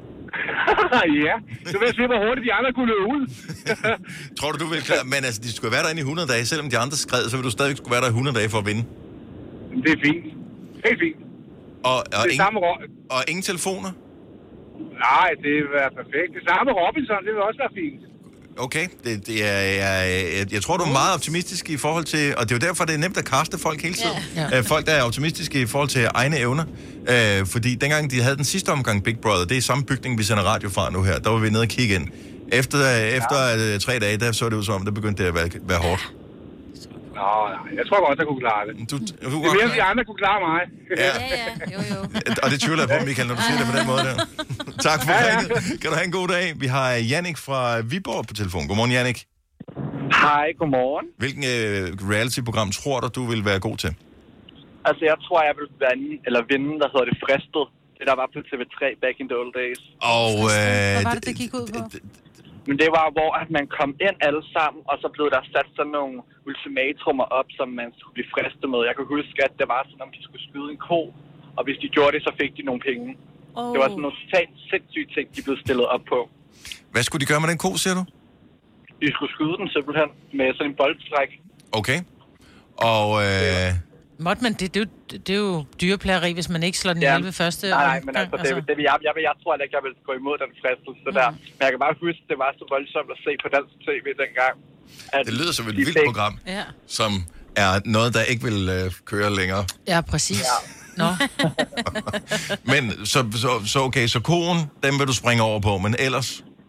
Ja, så vil jeg se, hvor hurtigt de andre kunne løbe ud. Tror du, du vil klare? Men altså, de skulle være derinde i hundrede dage. Selvom de andre skred, så vil du stadig skulle være der i hundrede dage for at vinde. Det er fint. Helt fint. Og, og, Det er ingen, samme ro- og ingen telefoner? Nej, det vil være perfekt. Det samme Robinson, det vil også være fint. Okay, det, det er, jeg, jeg, jeg tror, du er meget optimistisk i forhold til, og det er jo derfor, det er nemt at kaste folk hele tiden. Ja. Ja. Folk, der er optimistiske i forhold til egne evner. Øh, fordi dengang de havde den sidste omgang Big Brother, det er samme bygning, vi sender radio fra nu her, der var vi nede og kigge ind. Efter, ja. efter uh, tre dage, der så det ud som om, der begyndte det at være, være hårdt. Nå, nej, jeg tror godt, jeg kunne klare det. Du, du det er mere, at de andre kunne klare mig. Ja. Ja, ja, jo, jo. Og det tvivler jeg på, Michael, når du siger det på den måde der. Tak for Ja, ja. ringet. Kan du have en god dag? Vi har Jannik fra Viborg på telefon. Godmorgen, Jannik. Hej, godmorgen. Hvilken øh, reality-program tror du, du vil være god til? Altså, jeg tror, jeg vil vinde, eller vinde, der hedder det Fristet. Det, der var på T V tre back in the old days. Og, øh, Hvad var det, det gik ud på? Men det var, hvor at man kom ind alle sammen, og så blev der sat sådan nogle ultimatrummer op, som man skulle blive fristet med. Jeg kan huske, at det var sådan, om de skulle skyde en ko, og hvis de gjorde det, så fik de nogle penge. Oh. Det var sådan nogle totalt sindssyge ting, de blev stillet op på. Hvad skulle de gøre med den ko, siger du? De skulle skyde den simpelthen med sådan en boldstræk. Okay. Og... Øh... Måtte man, det, det, er jo, det er jo dyreplageri, hvis man ikke slår den Ja. ihjel ved første Nej, nej, omgang, men altså, det, det, jeg, jeg, jeg tror ikke, jeg vil gå imod den fristelse mm. der. Men jeg kan bare huske, det var så voldsomt at se på dansk tv dengang. Det lyder som et de vildt fik- program, Ja. som er noget, der ikke vil øh, køre længere. Ja, præcis. Ja. Nå. Men så, så, så okay, så koen, den vil du springe over på, men ellers...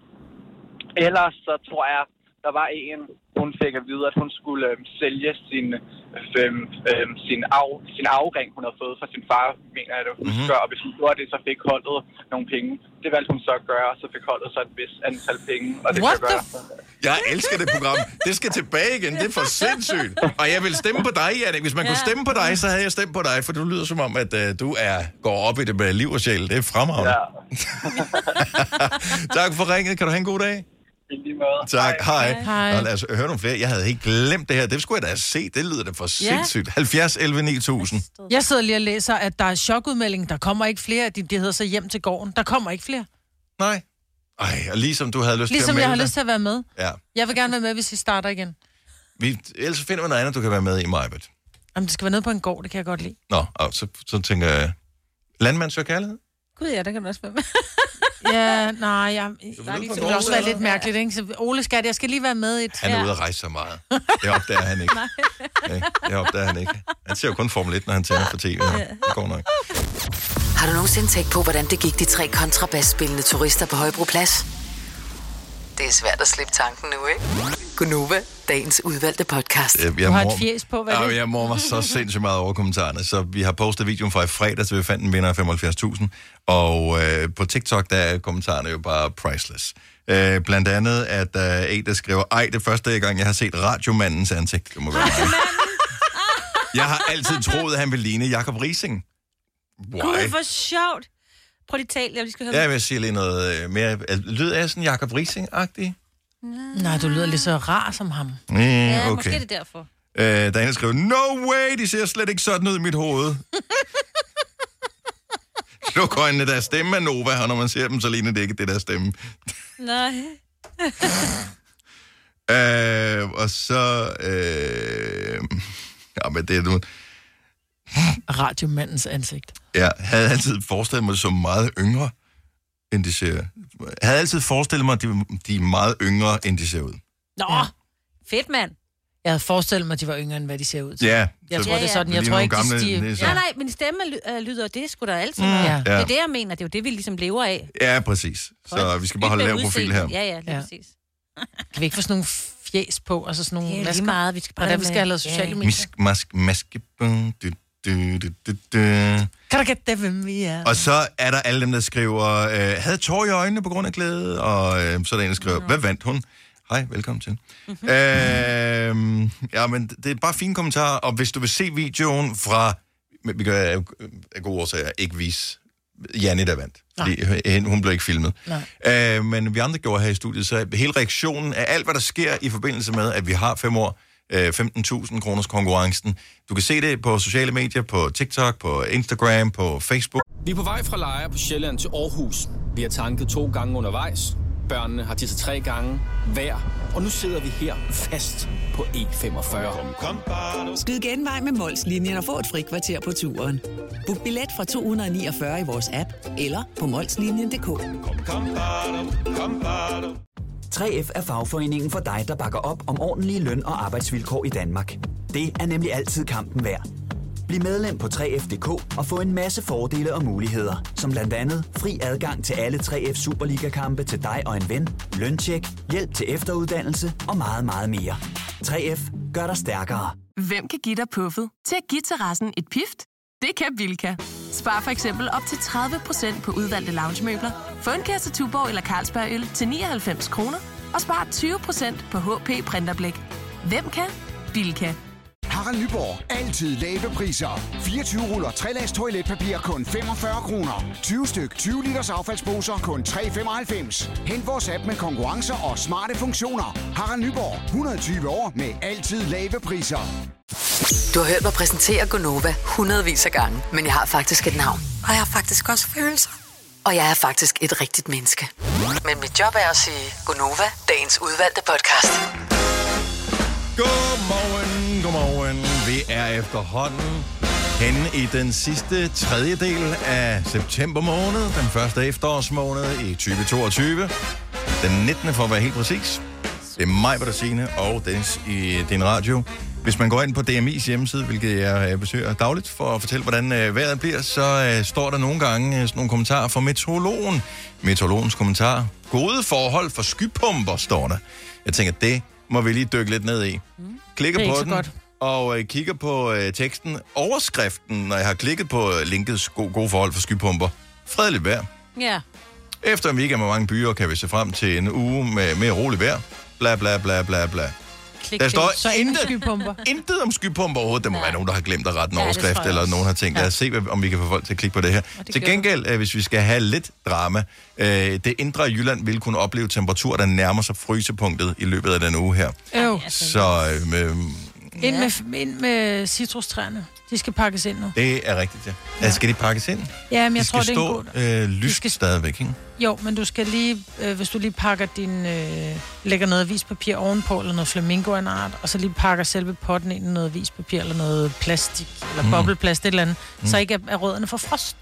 Ellers så tror jeg, der var en, hun fik at vide, at hun skulle øhm, sælge sin, øhm, øhm, sin, arv, sin arvring, hun havde fået fra sin far, mener jeg det, hun Mhm. mm-hmm. Og hvis hun gjorde det, så fik holdet nogle penge. Det valgte hun så at gøre, og så fik holdet så et vis antal penge. Og det What kan the gøre. Jeg elsker det program. Det skal tilbage igen. Det er for sindssygt. Og jeg vil stemme på dig, Jannik. Hvis man ja. kunne stemme på dig, så havde jeg stemt på dig, for du lyder som om, at uh, du er går op i det med liv og sjæl. Det er fremragende. Ja. Tak for ringet. Kan du have en god dag? I lige måde. Tak. Hej. Hej. Nå, lad os høre nogle flere. Jeg havde helt glemt det her. Det skulle jeg da have set. Det lyder da for sindssygt. halvfjerds elleve ni tusind. Jeg sidder lige og læser, at der er chokudmelding. Der kommer ikke flere. De, de hedder så hjem til gården. Der kommer ikke flere. Nej. Ej, og ligesom du havde lyst Ligesom til at melde jeg har dig. lyst til at være med. Ja. Jeg vil gerne være med, hvis I starter igen. Vi, ellers så finder vi noget andet, du kan være med i, Majbet. Jamen, det skal være nede på en gård. Det kan jeg godt lide. Nå, og så, så tænker jeg... Landmand søger kærlighed? Gud ja, der kan man også være med. Ja, nej, jeg, vil det på vil gård, også være eller? lidt mærkeligt, ikke? Så Ole skat, jeg skal lige være med i et... Han er ude at rejse så meget. Det opdager han ikke. Nej, det opdager han ikke. Han ser jo kun Formel et, når han tænder for T V. Det går nok. Har du nogensinde tænkt på, hvordan det gik de tre kontrabasspillende turister på Højbroplads? Det er svært at slippe tanken nu, ikke? Gunova, dagens udvalgte podcast. Øh, Jeg Du har mor- et fjes på, hvad er Ja, det? jeg mor mig så sindssygt meget over kommentarerne, så vi har postet videoen fra i fredag, så vi fandt en vinder af femoghalvfjerds tusind, og øh, på TikTok, der er kommentarerne jo bare priceless. Øh, blandt andet, at der er en, der skriver, ej, det er første gang, jeg har set radiomandens ansigt. Det må være mig. Jeg har altid troet, at han ville ligne Jakob Riising. Why? Gud, hvor sjovt. Prøv lige tale, jeg lige skal høre. Ja, jeg vil sige lige noget øh, mere. Lyder jeg sådan Jakob Riising-agtig? Nej, du lyder lidt så rar som ham. Mm, Ja, okay. måske er det derfor. Øh, der er en, der skriver, no way, de ser slet ikke sådan ud i mit hoved. Luk øjnene, der er stemme af Nova, og når man ser dem, så ligner det ikke det der stemme. Nej. øh, og så... Øh, ja, men det er nu... Radiomandens ansigt. Jeg havde altid forestillet mig som meget yngre, end de ser. Jeg havde altid forestillet mig, at de, de er meget yngre, end de ser ud. Nå, ja. Fedt, mand. Jeg havde forestillet mig, at de var yngre, end hvad de ser ud til. Ja. Jeg så- tror, det er sådan. Jeg Lige tror nogle ikke, gamle de... nisser. Nej, nej, men stemme ly- øh, lyder, det skulle der altid Mm. være. Ja. Det er det, jeg mener. Det er jo det, vi ligesom lever af. Ja, præcis. Så vi skal bare holde lav profil her. Ja, ja, lige Ja. præcis. Kan vi ikke få sådan nogle fjes på, og så sådan nogle Det er lige masker? meget, vi skal bare Og der, vi med- skal have lavet Ja. sociale medier. Misk, mask, maske, bum, du, Du, du, du, du. Kan du gætte det, hvem vi er? Og så er der alle dem, der skriver, øh, havde tår i øjnene på grund af glæde, og øh, så er der en, der skriver, hvad vandt hun? Hej, velkommen til. Mm-hmm. Øh, ja, men det er bare fine kommentarer, og hvis du vil se videoen fra, vi kan af, af gode årsager ikke vise Janne, der vandt. Fordi hun blev ikke filmet. Øh, men vi andre gjorde her i studiet, så hele reaktionen af alt, hvad der sker i forbindelse med, at vi har fem år, femten tusind kroners konkurrencen. Du kan se det på sociale medier, på TikTok, på Instagram, på Facebook. Vi er på vej fra Lejre på Sjælland til Aarhus. Vi har tanket to gange undervejs. Børnene har tisset tre gange hver. Og nu sidder vi her fast på E femogfyrre. Skyd genvej med Mols-linjen og få et frikvarter på turen. Book billet fra to hundrede niogfyrre i vores app, eller på molslinjen punktum d k. tre F er fagforeningen for dig, der bakker op om ordentlige løn- og arbejdsvilkår i Danmark. Det er nemlig altid kampen værd. Bliv medlem på tre F punktum d k og få en masse fordele og muligheder, som blandt andet fri adgang til alle tre F Superliga-kampe til dig og en ven, løntjek, hjælp til efteruddannelse og meget, meget mere. tre F gør dig stærkere. Hvem kan give dig puffet til at give terrassen et pift? Det kan Bilka. Spar for eksempel op til tredive procent på udvalgte loungemøbler. Få en kasse Tuborg eller Carlsberg-øl til nioghalvfems kroner. Og spar tyve procent på H P printerblæk. Hvem kan? Bilka. Harald Nyborg. Altid lave priser. fireogtyve ruller tre lags toiletpapir kun femogfyrre kroner. tyve styk tyve liters affaldsposer kun tre femoghalvfems. Hent vores app med konkurrencer og smarte funktioner. Harald Nyborg. hundrede og tyve år med altid lave priser. Du har hørt mig præsentere Gonova hundredvis af gange, men jeg har faktisk et navn. Og jeg har faktisk også følelser. Og jeg er faktisk et rigtigt menneske. Men mit job er at sige Gonova, dagens udvalgte podcast. Godmorgen, godmorgen. Vi er efterhånden henne i den sidste tredjedel af september måned, den første efterårsmåned i tyve toogtyve. Den nittende for at være helt præcis. Det er mig, Bertine og Dennis i din radio. Hvis man går ind på D M I's hjemmeside, hvilket jeg besøger dagligt for at fortælle, hvordan øh, vejret bliver, så øh, står der nogle gange øh, sådan nogle kommentarer fra meteorologen. Meteorologens kommentar. Gode forhold for skypumper, står der. Jeg tænker, det må vi lige dykke lidt ned i. Mm. Klikker på den, godt. og øh, kigger på øh, teksten. Overskriften, når jeg har klikket på øh, linket gode, gode forhold for skypumper. Fredeligt vejr. Ja. Efter en weekend med mange byer, kan vi se frem til en uge med mere roligt vejr. Bla, bla, bla, bla, bla. Klik der står så intet, skypumper. intet om skypumper overhovedet. Der må ja. være nogen, der har glemt at rette en ja, overskrift, eller nogen har tænkt, ja. lad os se, om vi kan få folk til at klikke på det her. Det til gengæld, øh, hvis vi skal have lidt drama, øh, det indre Jylland vil kunne opleve temperaturer, der nærmer sig frysepunktet i løbet af den uge her. Øh. Så øh, med, ind, med, ind med citrustræerne. De skal pakkes ind nu. Det er rigtigt, ja. ja. Skal de pakkes ind? Ja, men jeg de tror, det er stå, en god... Øh, lyst skal... stadigvæk, ikke? Jo, men du skal lige, øh, hvis du lige pakker din, øh, lægger noget avispapir ovenpå, eller noget flamingo af en art, og så lige pakker selve potten ind i noget avispapir, eller noget plastik, eller mm. bobleplast, et eller andet, mm. så ikke er, er rødderne for frost.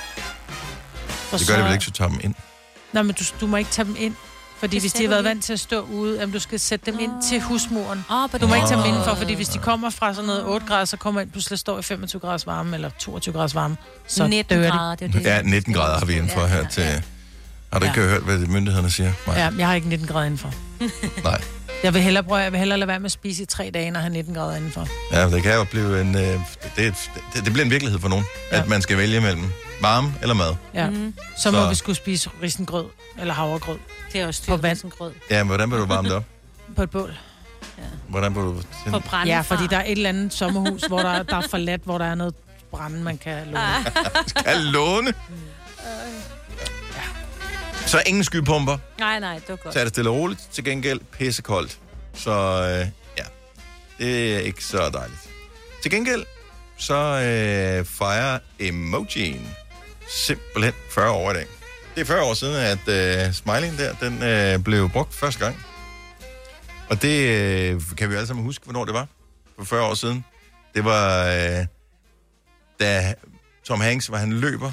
For det gør så... det vel ikke, så tager dem ind? Nej, men du, du må ikke tage dem ind. Fordi hvis de har været vant til at stå ude, jamen, du skal sætte dem ind til husmuren. Oh, du må ikke tage dem indenfor, fordi hvis de kommer fra sådan noget otte grader, så kommer ind pludselig står i femogtyve graders varme, eller toogtyve graders varme, så nitten dør grader, de. Det det. Ja, nitten grader har vi indenfor ja, her til... Ja. Har du ikke ja. hørt, hvad myndighederne siger? Nej. Ja, jeg har ikke nitten grader indenfor. Nej. Jeg vil hellere prøve, jeg vil hellere lade være med at spise i tre dage, når jeg har nitten grader indenfor. Ja, det kan jo blive en... Øh, det, det, det bliver en virkelighed for nogen, ja. at man skal vælge mellem varme eller mad. Ja, mm-hmm. så må så. vi skulle spise risengrød eller havregrød. Det er også på vand. Risengrød. Ja, men hvordan vil du varme det op? På et bål. Ja. Hvordan vil du... På brænde. Ja, fordi der er et eller andet sommerhus, hvor der, der er forladt, hvor der er noget brænde, man kan låne. Skal låne? Ja. Så ingen skypumper. Nej, nej, det var godt. Så er det stille og roligt. Til gengæld pissekoldt. Så øh, ja, det er ikke så dejligt. Til gengæld, så øh, fejrer emojien simpelthen fyrre år i dag. Det er fyrre år siden, at øh, smileyen der, den øh, blev brugt første gang. Og det øh, kan vi alle sammen huske, hvornår det var. For fyrre år siden. Det var, øh, da Tom Hanks, var han løber.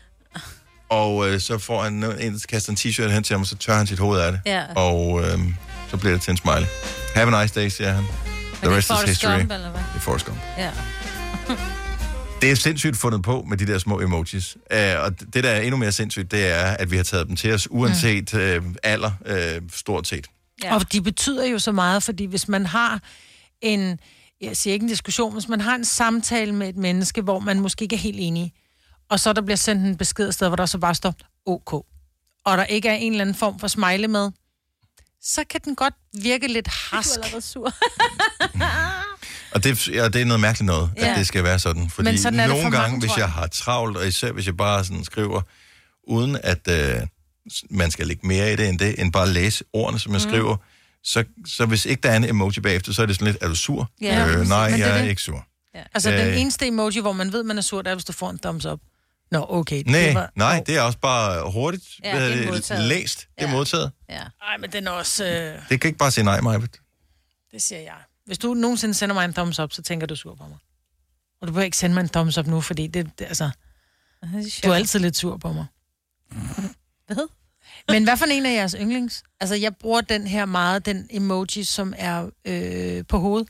Og øh, så får han en, kaster en t-shirt hen til ham, og så tørrer han sit hoved af det. Ja. Og øh, så bliver det til en smiley. Have a nice day, siger han. The rest is history. Gump, eller hvad? Det er Forrest Gump. Ja. Det er sindssygt fundet på med de der små emojis. Uh, og det, der er endnu mere sindssygt, det er, at vi har taget dem til os, uanset uh, alder, uh, stort set. Ja. Og de betyder jo så meget, fordi hvis man har en, jeg siger ikke en diskussion, hvis man har en samtale med et menneske, hvor man måske ikke er helt enige, og så der bliver sendt en besked sted, hvor der så bare står OK, og der ikke er en eller anden form for smiley med, så kan den godt virke lidt harsk. Du er allerede sur. Og det, ja, det er noget mærkeligt noget, ja. At det skal være sådan. Fordi sådan nogle gange, mange, hvis jeg har travlt, og især hvis jeg bare sådan skriver, uden at øh, man skal lægge mere i det end det, end bare læse ordene, som jeg mm. skriver, så, så hvis ikke der er en emoji bagefter, så er det sådan lidt, er du sur? Ja, øh, nej, jeg er det. ikke sur. Ja. Altså øh, den eneste emoji, hvor man ved, man er sur, det er, hvis du får en thumbs up. Nå, okay. Nej, det var, nej, det er også bare hurtigt ja, det er modtaget. læst. Det er ja. modtaget. Ja. Ej, men den er også... Øh... Det kan ikke bare sige nej, Majbet. Det siger jeg. Hvis du nogensinde sender mig en thumbs up, så tænker du sur på mig. Og du behøver ikke sende mig en thumbs up nu, fordi det, det altså... Du er altid lidt sur på mig. Hvad? Men hvad for en af jeres yndlings? Altså, jeg bruger den her meget, den emoji, som er øh, på hovedet.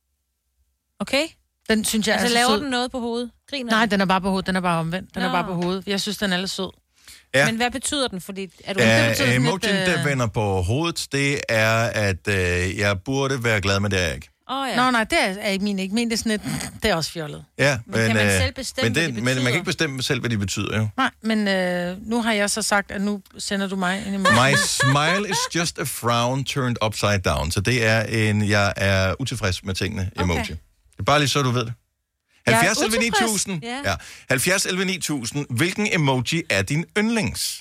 Okay. Den synes jeg altså, er så laver sød. den noget på hovedet? Griner Nej, den? den er bare på hovedet. Den er bare omvendt. Den Nå. er bare på hovedet. Jeg synes, den er lidt sød. Ja. Men hvad betyder den? Fordi er du Ja, det emojien, lidt, øh... der vender på hovedet, det er, at øh, jeg burde være glad, men det er jeg ikke. Oh, ja. Nå, nej, det er, er ikke min. Ikke min, det er sådan et, det er også fjollet. Ja, men, men kan man øh, selv bestemme, men det, hvad de Men man betyder? kan ikke bestemme selv, hvad de betyder, jo. Nej, men øh, nu har jeg så sagt, at nu sender du mig en emoji. My smile is just a frown turned upside down. Så det er en, jeg er utilfreds med tingene emoji. Okay. Det er bare lige så, du ved det. halvfjerds elleve ni tusind. Ja. Ja. halvfjerds elleve ni tusind. Hvilken emoji er din yndlings?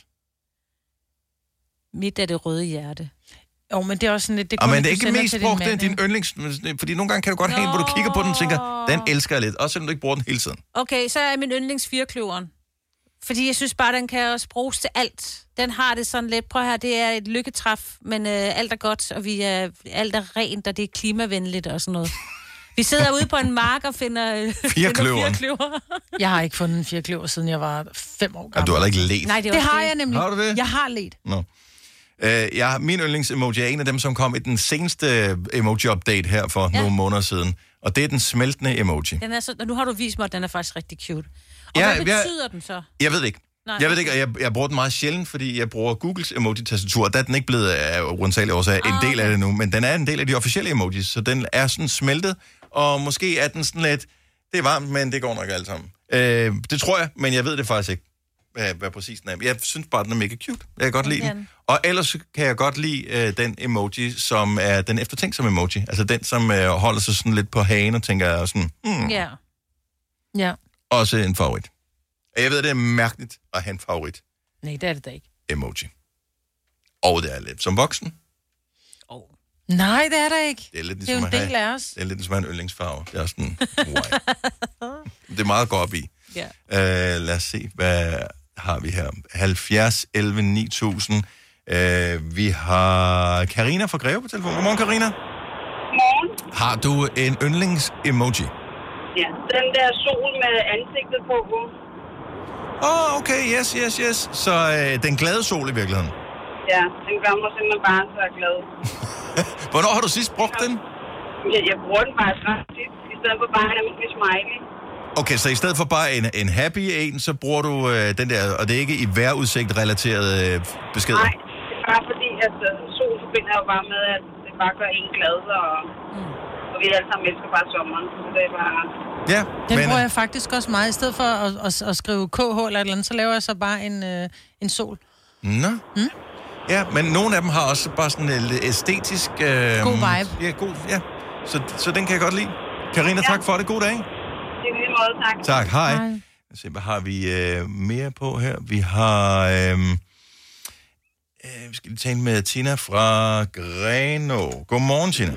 Mit er det røde hjerte. Jo, men det er også sådan lidt... Det, Og kun, men det er du ikke sender mest til brugt, det er mand, din yndlings... Fordi nogle gange kan du godt have en, hvor du kigger på den og tænker, den elsker jeg lidt. Også selvom du ikke bruger den hele tiden. Okay, så er min yndlings firkløveren. Fordi jeg synes bare, den kan også bruges til alt. Den har det sådan lidt, prøv her, det er et lykketræf, men øh, alt er godt, og vi er, alt er rent, og det er klimavenligt og sådan noget. Vi sidder ude på en mark og finder Firkløveren. firkløver. Jeg har ikke fundet en firkløver, siden jeg var fem år gammel. Ja, du har da ikke let. Nej, det, det har jeg nemlig. Har du det? Jeg har let. Nå. Uh, jeg, min yndlings-emoji er en af dem, som kom i den seneste emoji-update her for ja. nogle måneder siden. Og det er den smeltende emoji. Den er så, nu har du vist mig, at den er faktisk rigtig cute. Og Ja, hvad betyder jeg, den så? Jeg ved det ikke. Nej. Jeg ved det ikke, og jeg, jeg bruger den meget sjældent, fordi jeg bruger Googles emoji-tastatur. Der er den ikke blevet af uansagelige årsager en Ah, del af det nu, men den er en del af de officielle emojis, så den er sådan smeltet, og måske er den sådan lidt, det er varmt, men det går nok alt sammen. Øh, det tror jeg, men jeg ved det faktisk ikke, hvad, hvad præcis den er. Jeg synes bare, den er mega cute. Jeg kan godt lide Okay. den. Og ellers kan jeg godt lide øh, den emoji, som er den eftertænksomme emoji. Altså den, som øh, holder sig sådan lidt på hagen og tænker sådan, hmm, Ja. Ja. også en favorit. Jeg ved, det er mærkeligt at have en favorit Nej, det er det da ikke. emoji. Og det er lidt som voksen. Nej, det er der ikke. Det er lidt Det er jo ligesom en at have, del af os. det er lidt ligesom at have en yndlingsfarve. Det er også sådan, why? Det er meget at gå op i. Ja. Uh, lad os se, hvad har vi her? halvfjerds elleve ni tusind. Uh, vi har Karina fra Greve på telefon. Godmorgen, Karina. Godmorgen. Har du en yndlings-emoji? Ja, den der sol med ansigtet på. Åh, oh, okay, yes, yes, yes. Så uh, den glade sol i virkeligheden. Ja, den gør mig simpelthen bare så glad. Hvornår har du sidst brugt den? Jeg, jeg bruger den faktisk ret tit, i stedet for bare en almindelig smiley. Okay, så i stedet for bare en, en happy en, så bruger du øh, den der, og det er ikke i vejrudsigt-relaterede øh, beskeder? Nej, det er bare fordi, at uh, sol forbinder jo bare med, at det bare gør en glad, og, mm. og vi alle sammen elsker bare sommeren, så det er bare... Ja, Den men, bruger jeg faktisk også meget. I stedet for at, at, at skrive K H eller et eller andet, så laver jeg så bare en, øh, en sol. Nå. Mm? Ja, men nogle af dem har også bare sådan en lidt æstetisk... Øh, God vibe. Ja, god, ja. Så, så den kan jeg godt lide. Karina, ja. Tak for det. God dag. Det er lige måde, tak. Tak, hej. hej. Lad os se, hvad har vi øh, mere på her? Vi har... Øh, øh, vi skal lige tale med Tina fra Greno. Godmorgen, Tina.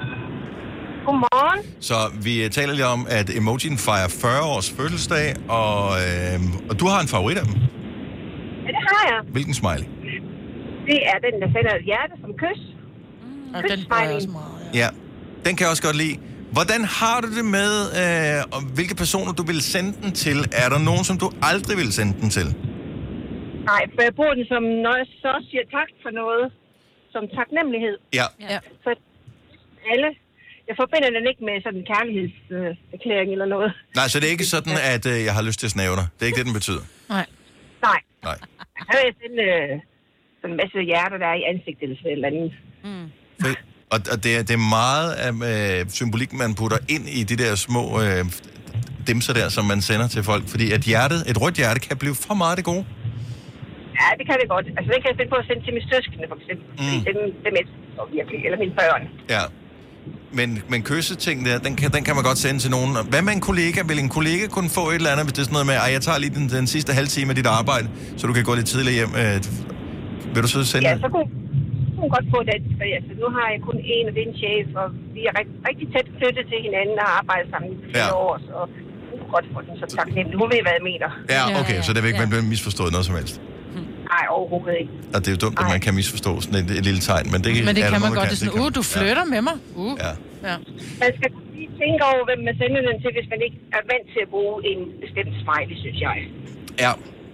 Godmorgen. Så vi taler lige om, at emojien fejrer fyrre års fødselsdag, og, øh, og du har en favorit af dem. Ja, det har jeg. Hvilken smiley? Det er den, der sender et hjerte som kys. Mm. Og den bruger jeg også meget, ja. Ja, den kan jeg også godt lide. Hvordan har du det med, øh, og hvilke personer du vil sende den til? Er der nogen, som du aldrig vil sende den til? Nej, for jeg bruger den som, når jeg så siger tak for noget, som taknemmelighed. Ja. ja. Så alle... Jeg forbinder den ikke med sådan en kærlighedserklæring øh, eller noget. Nej, så det er ikke sådan, at øh, jeg har lyst til at snæve dig. Det er ikke det, den betyder. Nej. Nej. Nej. Jeg har sådan, øh, sådan en masse hjerter, der er i ansigtet eller sådan et eller andet. Mm. Og, og det, er, det er meget af øh, symbolikken, man putter ind i de der små øh, dimser der, som man sender til folk. Fordi at hjertet, et rødt hjerte, kan blive for meget det gode. Ja, det kan det godt. Altså, det kan jeg finde på at sende til mine søskende, for eksempel. Mm. Fordi dem, dem er virkelig, eller mine børn. Ja. Men, men kysseting der, den kan, den kan man godt sende til nogen. Hvad med en kollega? Vil en kollega kunne få et eller andet, hvis det er sådan noget med, at jeg tager lige den, den sidste halve time af dit arbejde, så du kan gå lidt tidligere hjem. Øh, vil du så sende Ja, så kunne hun godt få det. Altså, nu har jeg kun en, og det er en chef, og vi er rigtig, rigtig tæt knyttet til hinanden og har arbejdet sammen i flere ja. år, så hun kunne godt få den så taknemmelig. Hun ved, hvad jeg mener. Ja, okay, så det vil ikke ja. man blive misforstået noget som helst. Nej, overhovedet ikke. Og det er jo dumt, at man kan misforstå sådan et, et lille tegn, men det, men det er kan der man nogen, godt. kan. Det er sådan, uh, du flytter ja. med mig. Uh. Ja. ja. Man skal lige tænke over, hvem man sender den til, hvis man ikke er vant til at bruge en bestemt smiley, synes jeg. Ja.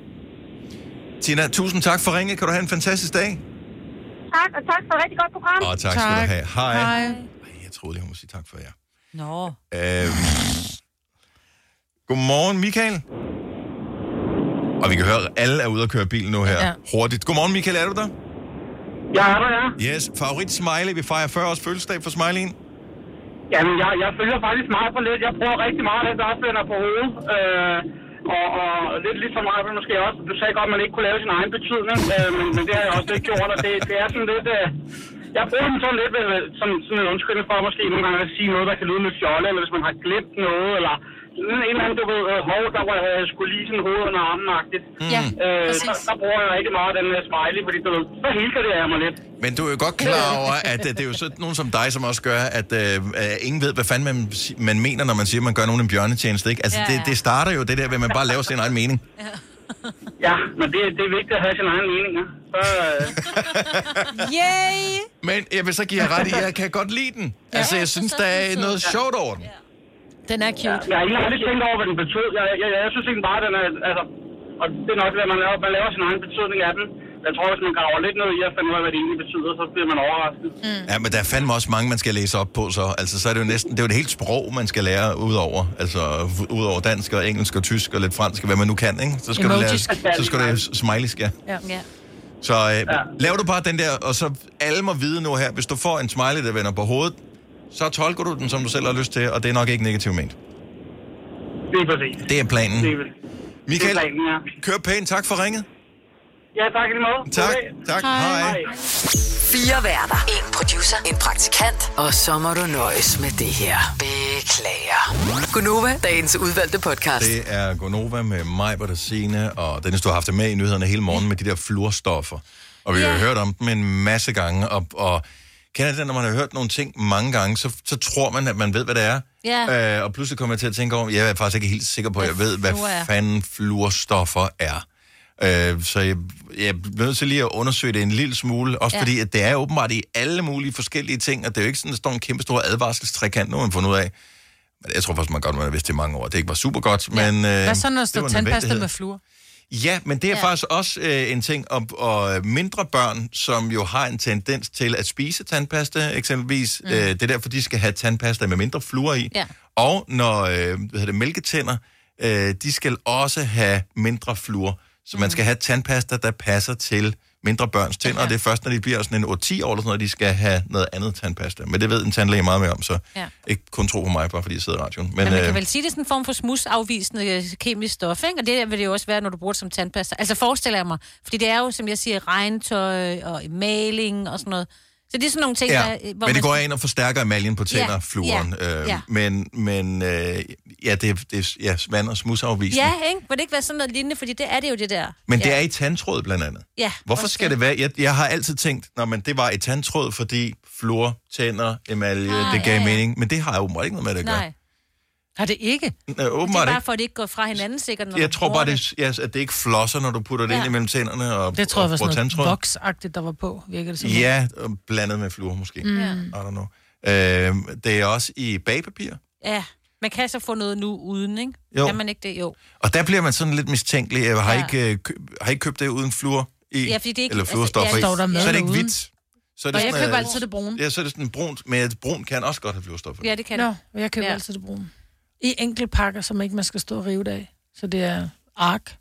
Tina, tusind tak for ringet. Kan du have en fantastisk dag? Tak, og tak for et rigtig godt program. Og tak, tak. skal du have. Hej. Hej. Ej, jeg troede, jeg måtte sige tak for jer. Nå. Øhm. Godmorgen, Michael. Og vi kan høre, at alle er ude at køre bil nu her. Ja. Hurtigt. Godmorgen, Michael. Er du der? Jeg er der, ja. Yes. Favorit smiley. Vi fejrer fyrre års fødselsdag for smileyen. Jamen, jeg, jeg følger faktisk meget for lidt. Jeg bruger rigtig meget af det, der også vender på hovedet. Øh, og, og lidt ligesom mig, men måske også. Du sagde godt, at man ikke kunne lave sin egen betydning. Øh, men, men det har jeg også ikke gjort, og det, det er sådan lidt... Øh, jeg bruger den sådan lidt som sådan en undskyldning for måske nogle gange at sige noget, der kan lyde lidt fjolle, eller hvis man har glemt noget, eller... En eller anden, du ved, hov, der var jeg skulle lige sådan hovedet under armen-agtigt. Ja, øh, der, der bruger jeg ikke meget den her smiley, fordi du ved, så hilser det af mig lidt. Men du er jo godt klar over, at det er jo sådan nogen som dig, som også gør, at øh, ingen ved, hvad fanden man, man mener, når man siger, at man gør nogen en bjørnetjeneste, ikke? Altså, ja, ja. Det, det starter jo det der, ved man bare laver sin egen mening. Ja, ja men det, det er vigtigt at have sin egen mening, ja. Så, øh... Yay! Men jeg vil så give jer ret i, jeg kan godt lide den. Ja, altså, jeg synes, der er noget sjovt over den. Den er cute. Ja, jeg har ikke aldrig tænkt over, hvad den betød. Jeg, jeg, jeg, jeg synes ikke bare, den er... Altså, og det er nok, at man laver, man laver sin egen betydning af den. Jeg tror, hvis man graver lidt ned i at finde ud af, hvad det egentlig betyder, så bliver man overrasket. Mm. Ja, men der er fandme også mange, man skal læse op på, så. Altså, så er det jo næsten... Det er jo et helt sprog, man skal lære udover. Altså, udover dansk og engelsk og tysk og lidt fransk, hvad man nu kan, ikke? Så skal du lære... Så skal det smileysk, ja. Ja. ja. Så øh, ja. laver du bare den der, og så alle må vide nu her, hvis du får en smiley, der vender på hovedet, så tolker du den, som du selv har lyst til, og det er nok ikke negativt ment. Det er præcis. Det er planen. Det er, Michael, det er planen, ja. Kør pænt. Tak for ringet. Ja, tak i lige måde. Tak. Tak. Hej. Hej. Fire værter. En producer. En praktikant. Og så må du nøjes med det her. Beklager. Gunova, dagens udvalgte podcast. Det er Gunova med mig, Bertine, og Dennis, du har haft det med i nyhederne hele morgen med de der fluorstoffer. Og vi har yeah. hørt om dem en masse gange, og, og kender det, når man har hørt nogle ting mange gange, så, så tror man, at man ved, hvad det er. Yeah. Øh, og pludselig kommer jeg til at tænke over, jeg er faktisk ikke helt sikker på, at jeg ved, hvad fanden fluorstoffer er. Øh, så jeg, jeg bliver nødt til lige at undersøge det en lille smule, også ja. fordi, at det er åbenbart i alle mulige forskellige ting, og det er jo ikke sådan, at der står en kæmpe stor advarselstrækant, nu har man fundet ud af. Men jeg tror faktisk, man godt må have vidst det i mange år. Det ikke var super godt, ja. men... Øh, hvad så, når der står tandpasta med fluor? Ja, men det er ja. faktisk også øh, en ting, og, og mindre børn, som jo har en tendens til at spise tandpasta, eksempelvis. Mm. Øh, det er derfor, de skal have tandpasta med mindre fluor i. Ja. Og når øh, hvad hedder det, mælketænder, øh, de skal også have mindre fluor. Så man skal have tandpasta, der passer til mindre børns tænder, ja. og det er først, når de bliver sådan en otte ti år eller sådan noget, de skal have noget andet tandpasta. Men det ved en tandlæge meget mere om, så ja. ikke kun tro på mig, bare fordi jeg sidder i radioen. Men, Men man øh, kan vel sige, det er sådan en form for smudsafvisende kemisk stof, ikke? Og det vil det jo også være, når du bruger det som tandpasta. Altså forestiller jeg mig, fordi det er jo, som jeg siger, regntøj og maling og sådan noget. Så det er sådan nogle ting, ja, der... Hvor men det går man... ind og forstærker emaljen på tænder, ja, fluoren. Ja, øh, ja. Men, men øh, ja, det er, det er ja, vand- og smudsafvisende. Ja, ikke? Må det ikke være sådan noget lignende, fordi det er det jo det der. Men ja. det er i tandtråd blandt andet. Ja. Hvorfor skal det være? Jeg, jeg har altid tænkt, når man det var i tandtråd, fordi fluor, tænder, emalje, ah, det gav ja, ja. mening. Men det har jo åbenbart ikke noget med det at gøre. Nej. Har det ikke? Øh, det er bare ikke. for, at det ikke går fra hinanden sikkert, når jeg tror bare, det, ja, at det ikke flosser, når du putter det ja. ind imellem tænderne og det tror jeg var sådan tandtråd. noget voksagtigt, der var på, virker det som. Ja, blandet med fluor måske. Mm. I don't know. Øh, det er også i bagpapir. Ja, man kan så få noget nu uden, ikke? Jo. Kan man ikke det? Jo. Og der bliver man sådan lidt mistænkelig. Jeg har, ja. ikke, kø, har ikke købt det uden fluor i? Ja, fordi det ikke... Eller fluorstoffer altså, ja, i? Så er det ikke hvidt. Så er det og jeg sådan, køber altid det brune. Ja, så er det sådan brunt, men brun kan også godt have fluorstoffer. Ja, det kan Nå, det. og jeg køber ja. altid det brune. I enkeltpakker, som ikke man skal stå og rive det af. Så det er ark.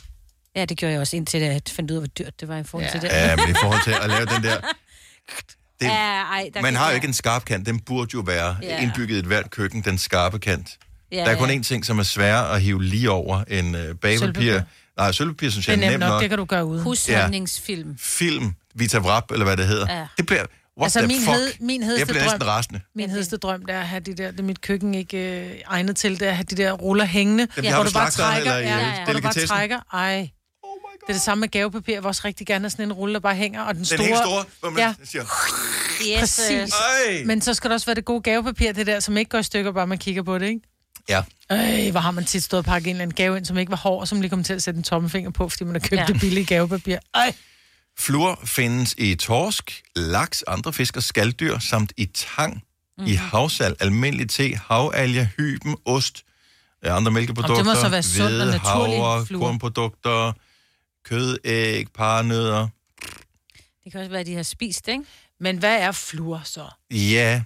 Ja, det gjorde jeg også indtil jeg fandt ud af, hvor dyrt det var i forhold ja. til det. Ja, men i forhold til at lave den der... Det, ja, ej, der man kan har jo være- ikke en skarp kant. Den burde jo være Ja. indbygget i et hvert køkken, den skarpe kant. Ja, der er kun ja. én ting, som er sværere at hive lige over end øh, bagepapir. Sølvpapir. Nej, sølvpapir synes Det jeg er er nemt nemt nok, nok. det kan du gøre ude. Husholdningsfilm. Film, Vita Wrap, eller hvad det hedder. Ja. Det bliver... What altså, the min, fuck? hed, min hedeste jeg bliver drøm, næsten rasende. min hedeste drøm, det er at have de der, det er mit køkken ikke øh, egnet til, det er at have de der ruller hængende, Dem, ja, har hvor du du bare slagteren trækker, eller i, ja, øh, ja, hvor du bare delikatessen? trækker, ej. Det er det samme med gavepapir. Jeg vil også rigtig gerne have sådan en rulle, der bare hænger. Og den, Den store, helt store, hvor man ja, siger... Yes. præcis. Ej. Men så skal der også være det gode gavepapir, det der, som ikke går i stykker, bare man kigger på det, ikke? Ja. Øj, hvor har man tit stået og pakket en eller anden gave ind, som ikke var hård, og som lige kom til at sætte en tommelfinger på, fordi man har købt Ja. det billige gavepapir. Ej. Fluor findes i torsk, laks, andre fisk og skalddyr, samt i tang, mm-hmm. i havsal, almindelig te, havalger, hyben, ost, øh, andre mælkeprodukter, Jamen, det må så være sund og hvede, naturlig havre, fluor. kornprodukter, kød, æg, parnødder. Det kan også være, at de har spist, ikke? Men hvad er fluor så? Ja,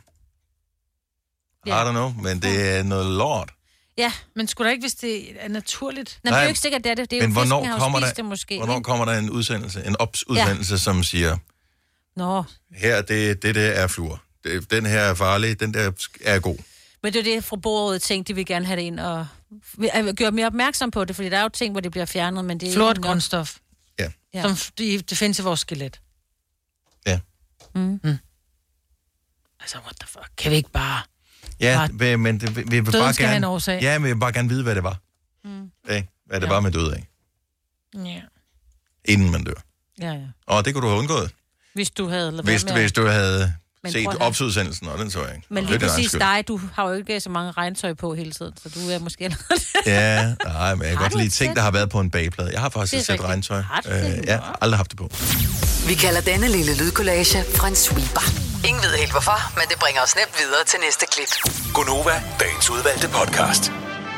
I Ja. don't know, men det er noget lort. Ja. Men skulle der ikke, hvis det er naturligt? Nå, det er jo ikke sikkert, det er det. Det er Men jo hvornår fisken har jo kommer, spist der, det måske. hvornår ikke? kommer der en udsendelse, en ops-udsendelse, ja. som siger, Nå, her, det, det der er fluor. Det, den her er farlig, den der er god. men det er det, fra bordet tænkte, de vil gerne have det ind og gøre mere opmærksom på det, fordi der er jo ting, hvor det bliver fjernet, men det er Fluor er ikke et nok. grundstof. Ja. Ja. Som det, det findes i vores skelet. Ja. Mm. Mm. Altså, what the fuck? Kan vi ikke bare... Ja, bare... men det, vi, vi vil Døden bare skal have en gerne... årsag. Ja, men vi vil bare gerne vide, hvad det var. Mm. Okay? Hvad det Ja. var med død af, Ja. inden man dør. Ja, ja. Og det kunne du have undgået, Hvis du havde lavet hvis, med at- hvis du havde Men set prøv at høre. opsudsendelsen, og den så jeg ikke. Men Det lige er din egen præcis skyld. dig, du har jo ikke så mange regntøj på hele tiden, så du er måske allerede... Ja, nej, men jeg kan Har godt du lide et ting, sæt? der har været på en bageplade. Jeg har faktisk Det er et sæt rigtigt. regntøj. Har du Øh, det? ja, aldrig haft det på. Vi kalder denne lille lydkollage en sweeper. Ingen ved helt hvorfor, men det bringer os nemt videre til næste klip. Gonova, dagens udvalgte podcast.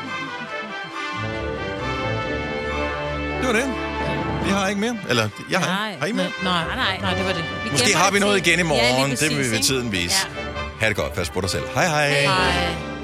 Det var det. Vi har ikke mere. Eller, jeg har, Nej. har I mere? Nej, nej, nej, det var det. Vi Måske gemmer har det vi noget til- igen i Ja, lige morgen. præcis, Det vil vi ikke? tiden vise. Ja. Ha' det godt. Pas på dig selv. Hej hej. Hej.